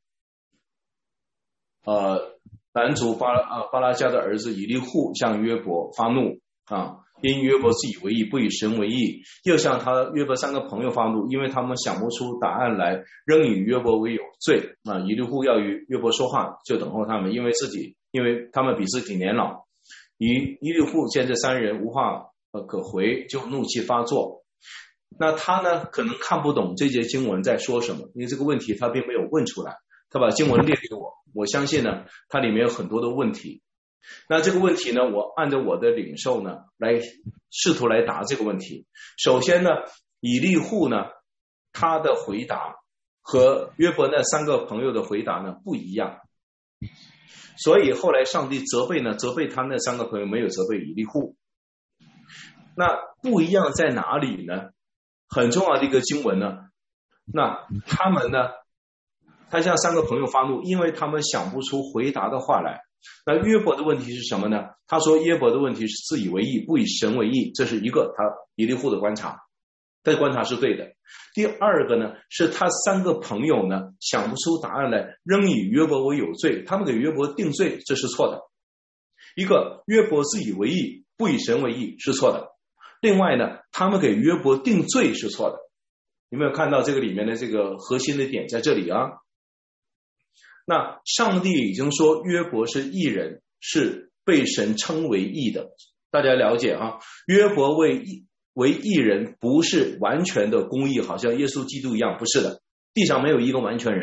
呃南族巴拉、呃、巴拉迦的儿子以利户向约伯发怒啊，因约伯自以为义，不以神为义，又向他约伯三个朋友发怒，因为他们想不出答案来，仍以约伯为有罪啊。以利户要与约伯说话，就等候他们，因为自己因为他们比自己年老。以以利户见这三人无话可回，就怒气发作。那他呢可能看不懂这节经文在说什么，因为这个问题他并没有问出来，他把经文列给我，我相信呢它里面有很多的问题。那这个问题呢，我按照我的领受呢来试图来答这个问题。首先呢，以利户呢他的回答和约伯那三个朋友的回答呢不一样，所以后来上帝责备呢责备他那三个朋友，没有责备以利户。那不一样在哪里呢？很重要的一个经文呢，那他们呢他向三个朋友发怒，因为他们想不出回答的话来。那约伯的问题是什么呢？他说约伯的问题是自以为义，不以神为义，这是一个他以利户的观察，这观察是对的。第二个呢，是他三个朋友呢想不出答案来，仍以约伯为有罪，他们给约伯定罪，这是错的。一个约伯自以为义，不以神为义是错的。另外呢，他们给约伯定罪是错的。有没有看到这个里面的这个核心的点在这里啊？那上帝已经说约伯是义人，是被神称为义的，大家了解啊？约伯为义为义人不是完全的公义，好像耶稣基督一样，不是的，地上没有一个完全人，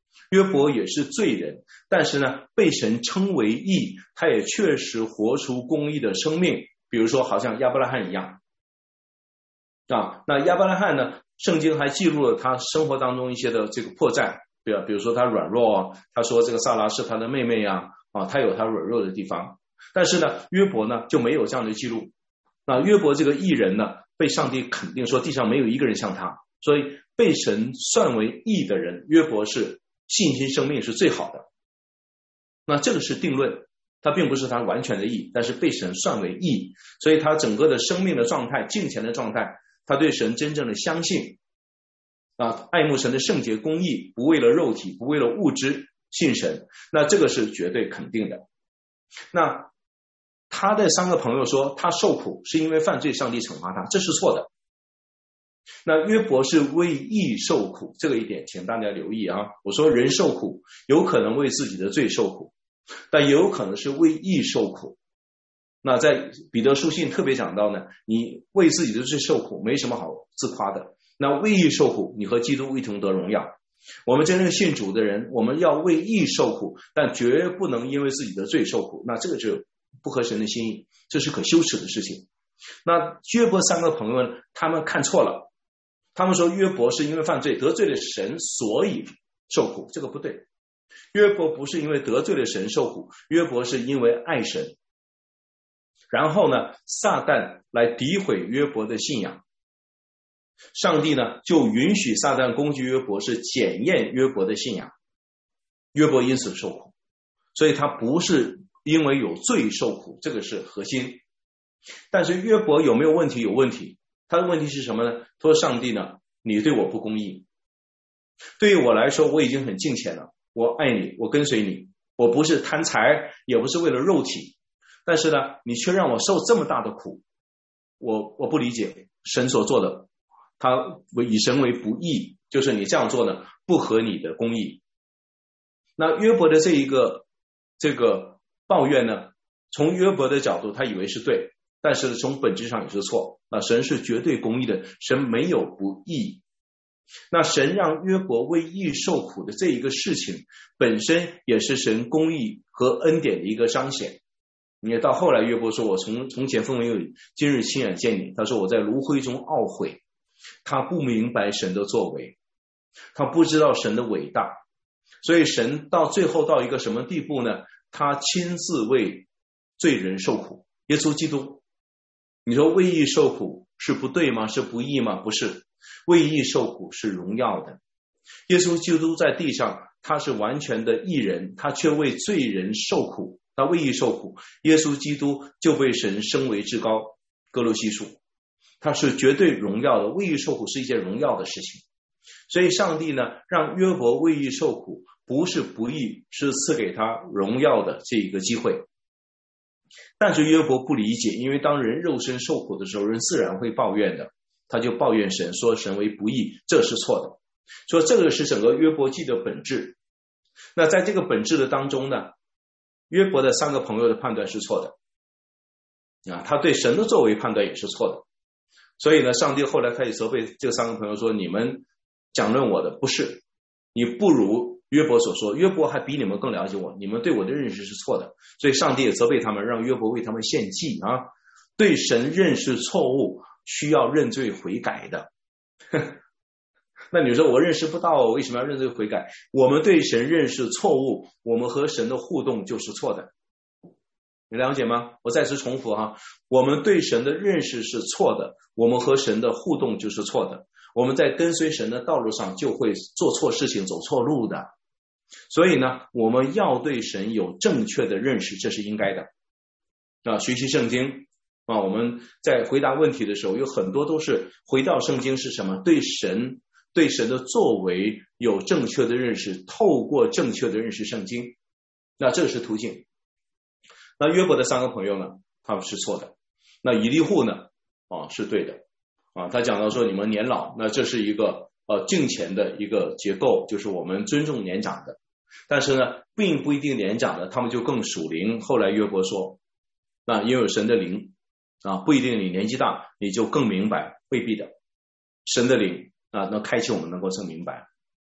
约伯也是罪人，但是呢，被神称为义，他也确实活出公义的生命。比如说，好像亚伯拉罕一样啊。那亚伯拉罕呢，圣经还记录了他生活当中一些的这个破绽，比如比如说他软弱啊，他说这个撒拉是他的妹妹啊，啊，他有他软弱的地方。但是呢，约伯呢就没有这样的记录。那约伯这个义人呢，被上帝肯定说地上没有一个人像他，所以被神算为义的人，约伯是信心生命是最好的。那这个是定论，他并不是他完全的义，但是被神算为义，所以他整个的生命的状态，敬虔的状态，他对神真正的相信啊，爱慕神的圣洁公义，不为了肉体，不为了物质，信神，那这个是绝对肯定的。那他的三个朋友说他受苦是因为犯罪，上帝惩罚他，这是错的。那约伯是为义受苦，这个一点请大家留意啊。我说人受苦有可能为自己的罪受苦，但也有可能是为义受苦。那在彼得书信特别讲到呢，你为自己的罪受苦没什么好自夸的，那为义受苦，你和基督一同得荣耀。我们真正信主的人，我们要为义受苦，但绝不能因为自己的罪受苦，那这个就不合神的心意，这是可羞耻的事情。那约伯三个朋友呢，他们看错了，他们说约伯是因为犯罪得罪了神所以受苦，这个不对。约伯不是因为得罪了神受苦，约伯是因为爱神。然后呢，撒旦来诋毁约伯的信仰，上帝呢就允许撒旦攻击约伯，是检验约伯的信仰，约伯因此受苦，所以他不是因为有罪受苦，这个是核心。但是约伯有没有问题？有问题。他的问题是什么呢？他说上帝呢，你对我不公义，对于我来说我已经很敬虔了，我爱你，我跟随你，我不是贪财，也不是为了肉体，但是呢你却让我受这么大的苦，我我不理解神所做的，他以神为不义，就是你这样做呢不合你的公义。那约伯的这一个这个抱怨呢，从约伯的角度他以为是对，但是从本质上也是错。那神是绝对公义的，神没有不义。那神让约伯为义受苦的这一个事情本身也是神公义和恩典的一个彰显。你到后来约伯说，我从从前风闻有你，今日亲眼见你，他说我在炉灰中懊悔。他不明白神的作为，他不知道神的伟大，所以神到最后到一个什么地步呢？他亲自为罪人受苦。耶稣基督，你说为义受苦是不对吗？是不义吗？不是，为义受苦是荣耀的。耶稣基督在地上他是完全的义人，他却为罪人受苦，他为义受苦，耶稣基督就被神升为至高。哥罗西书，他是绝对荣耀的，为义受苦是一件荣耀的事情。所以上帝呢让约伯为义受苦不是不义，是赐给他荣耀的这一个机会。但是约伯不理解，因为当人肉身受苦的时候，人自然会抱怨的，他就抱怨神，说神为不义，这是错的。所以这个是整个约伯记的本质。那在这个本质的当中呢，约伯的三个朋友的判断是错的啊，他对神的作为判断也是错的。所以呢，上帝后来开始责备这三个朋友说，你们讲论我的不是，你不如约伯所说，约伯还比你们更了解我，你们对我的认识是错的。所以上帝也责备他们，让约伯为他们献祭啊。对神认识错误需要认罪悔改的。那你说我认识不到，为什么要认罪悔改？我们对神认识错误，我们和神的互动就是错的。你了解吗？我再次重复哈，我们对神的认识是错的，我们和神的互动就是错的。我们在跟随神的道路上就会做错事情，走错路的。所以呢，我们要对神有正确的认识，这是应该的啊。学习圣经啊，我们在回答问题的时候，有很多都是回到圣经是什么？对神对神的作为有正确的认识，透过正确的认识圣经，那这是途径。那约伯的三个朋友呢，他们是错的。那以利户呢，啊是对的啊。他讲到说你们年老，那这是一个呃敬虔的一个结构，就是我们尊重年长的。但是呢，并不一定年长的他们就更属灵。后来约伯说，那因为有神的灵啊，不一定你年纪大你就更明白，未必的。神的灵啊，能开启我们能够更明白。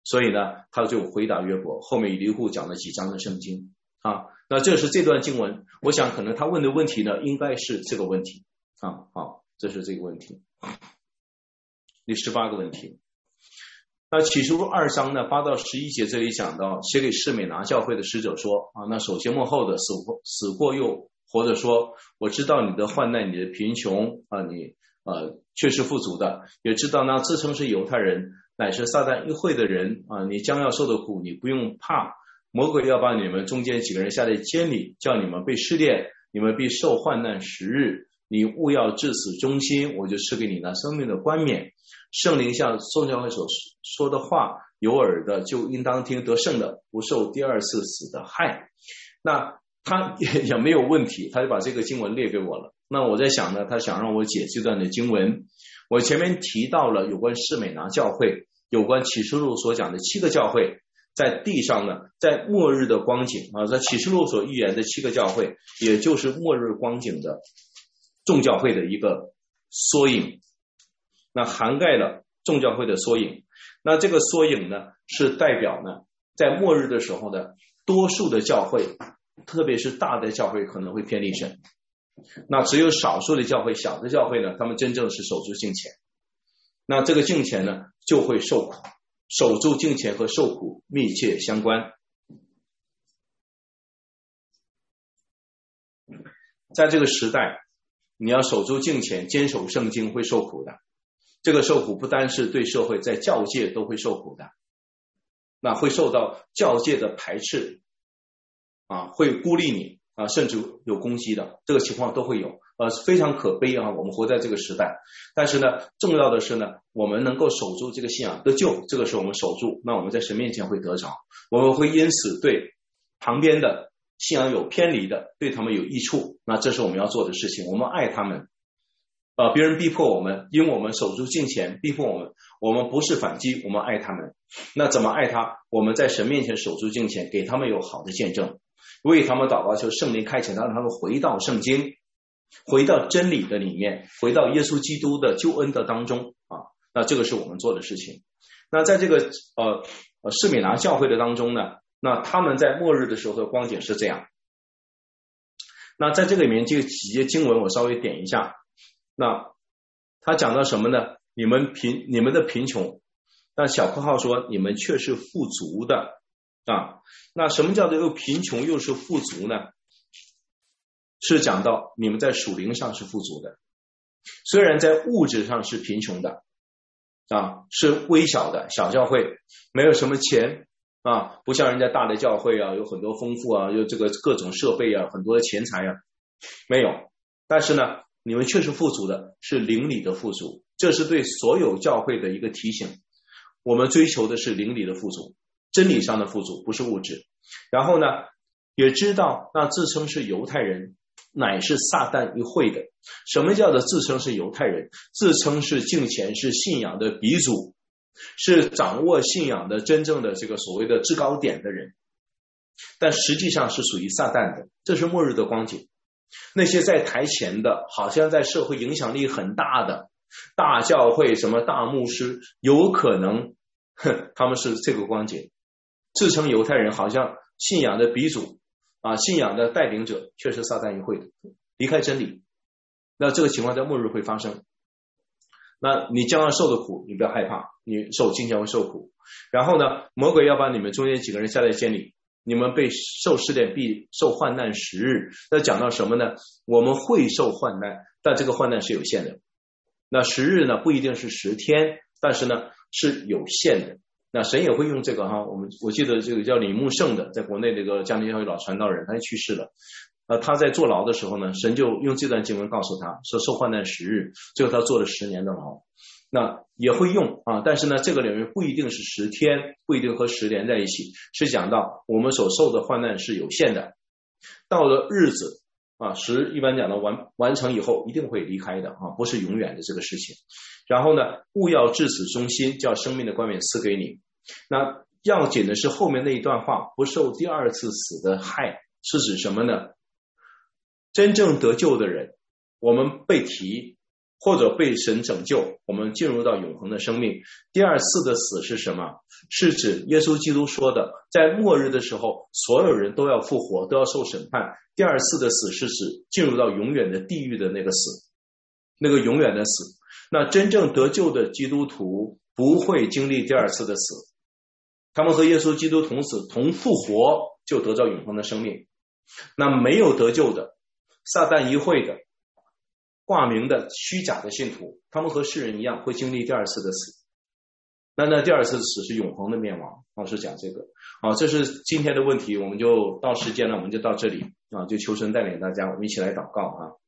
所以呢，他就回答约伯。后面以利户讲了几章的圣经啊。那这是这段经文，我想可能他问的问题呢，应该是这个问题啊。好，这是这个问题。第十八个问题。那启示录二章呢，八到十一节这里讲到，写给士美拿教会的使者说啊，那首先末后的死过死过又活着说，我知道你的患难，你的贫穷啊，你呃确实富足的，也知道那自称是犹太人，乃是撒旦议会的人啊，你将要受的苦，你不用怕，魔鬼要把你们中间几个人下在监里，叫你们被试炼，你们必受患难十日，你务要至死忠心，我就赐给你那生命的冠冕。圣灵像众教会所说的话，有耳的就应当听，得胜的不受第二次死的害。那他 也, 也没有问题，他就把这个经文列给我了。那我在想呢，他想让我解这段的经文。我前面提到了有关士美拿教会，有关启示录所讲的七个教会，在地上呢，在末日的光景啊，在启示录所预言的七个教会，也就是末日光景的众教会的一个缩影。那涵盖了众教会的缩影。那这个缩影呢，是代表呢，在末日的时候呢，多数的教会，特别是大的教会可能会偏离神。那只有少数的教会，小的教会呢，他们真正是守住敬虔。那这个敬虔呢，就会受苦。守住敬虔和受苦密切相关。在这个时代，你要守住敬虔，坚守圣经会受苦的。这个受苦不单是对社会，在教界都会受苦的。那会受到教界的排斥啊，会孤立你啊，甚至有攻击的，这个情况都会有，呃，非常可悲啊。我们活在这个时代，但是呢，重要的是呢，我们能够守住这个信仰得救，这个是我们守住，那我们在神面前会得着，我们会因此对旁边的信仰有偏离的，对他们有益处，那这是我们要做的事情。我们爱他们。呃，别人逼迫我们，因为我们守住敬虔，逼迫我们，我们不是反击，我们爱他们。那怎么爱他？我们在神面前守住敬虔，给他们有好的见证，为他们祷告，求圣灵开启，让他们回到圣经，回到真理的里面，回到耶稣基督的救恩的当中啊。那这个是我们做的事情。那在这个呃呃士美拿教会的当中呢，那他们在末日的时候的光景是这样。那在这个里面，这个几节经文我稍微点一下。那他讲到什么呢？你们贫，你们的贫穷，那小括号说你们却是富足的啊。那什么叫做又贫穷又是富足呢？是讲到你们在属灵上是富足的，虽然在物质上是贫穷的啊，是微小的小教会，没有什么钱啊，不像人家大的教会啊，有很多丰富啊，有这个各种设备啊，很多的钱财啊，没有。但是呢，你们确实富足的，是灵里的富足，这是对所有教会的一个提醒。我们追求的是灵里的富足，真理上的富足，不是物质。然后呢，也知道那自称是犹太人，乃是撒旦一会的。什么叫做自称是犹太人？自称是敬虔，是信仰的鼻祖，是掌握信仰的真正的这个所谓的制高点的人，但实际上是属于撒旦的。这是末日的光景。那些在台前的，好像在社会影响力很大的大教会，什么大牧师，有可能哼他们是这个光景，自称犹太人，好像信仰的鼻祖啊，信仰的带领者，却是撒旦议会的，离开真理。那这个情况在末日会发生。那你将要受的苦，你不要害怕，你受敬虔会受苦。然后呢，魔鬼要把你们中间几个人下在监里，你们被受试炼，必受患难十日。那讲到什么呢？我们会受患难，但这个患难是有限的。那十日呢，不一定是十天，但是呢是有限的。那神也会用这个哈，我们我记得这个叫李木胜的，在国内这个江宁教会老传道人，他去世了。呃，他在坐牢的时候呢，神就用这段经文告诉他说，受患难十日，最后他坐了十年的牢。那也会用啊，但是呢，这个里面不一定是十天，不一定和十连在一起，是讲到我们所受的患难是有限的，到了日子啊，十一般讲的完完成以后，一定会离开的啊，不是永远的这个事情。然后呢，务要至死忠心，叫生命的冠冕赐给你。那要紧的是后面那一段话，不受第二次死的害，是指什么呢？真正得救的人，我们被提或者被神拯救，我们进入到永恒的生命。第二次的死是什么？是指耶稣基督说的，在末日的时候，所有人都要复活，都要受审判。第二次的死是指进入到永远的地狱的那个死，那个永远的死。那真正得救的基督徒不会经历第二次的死，他们和耶稣基督同死同复活，就得到永恒的生命。那没有得救的撒旦议会的挂名的虚假的信徒，他们和世人一样会经历第二次的死。那那第二次的死是永恒的灭亡。老师讲这个啊，这是今天的问题，我们就到时间了，我们就到这里啊，就求神带领大家，我们一起来祷告啊。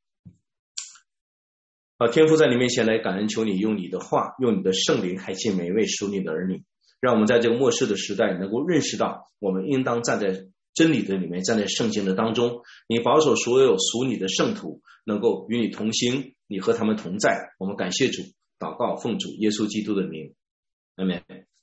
啊，天父在你面前来感恩，求你用你的话，用你的圣灵开启每一位属你的儿女，让我们在这个末世的时代能够认识到，我们应当站在真理的里面，站在圣经的当中。你保守所有属你的圣徒能够与你同行，你和他们同在。我们感谢主，祷告奉主耶稣基督的名，阿们。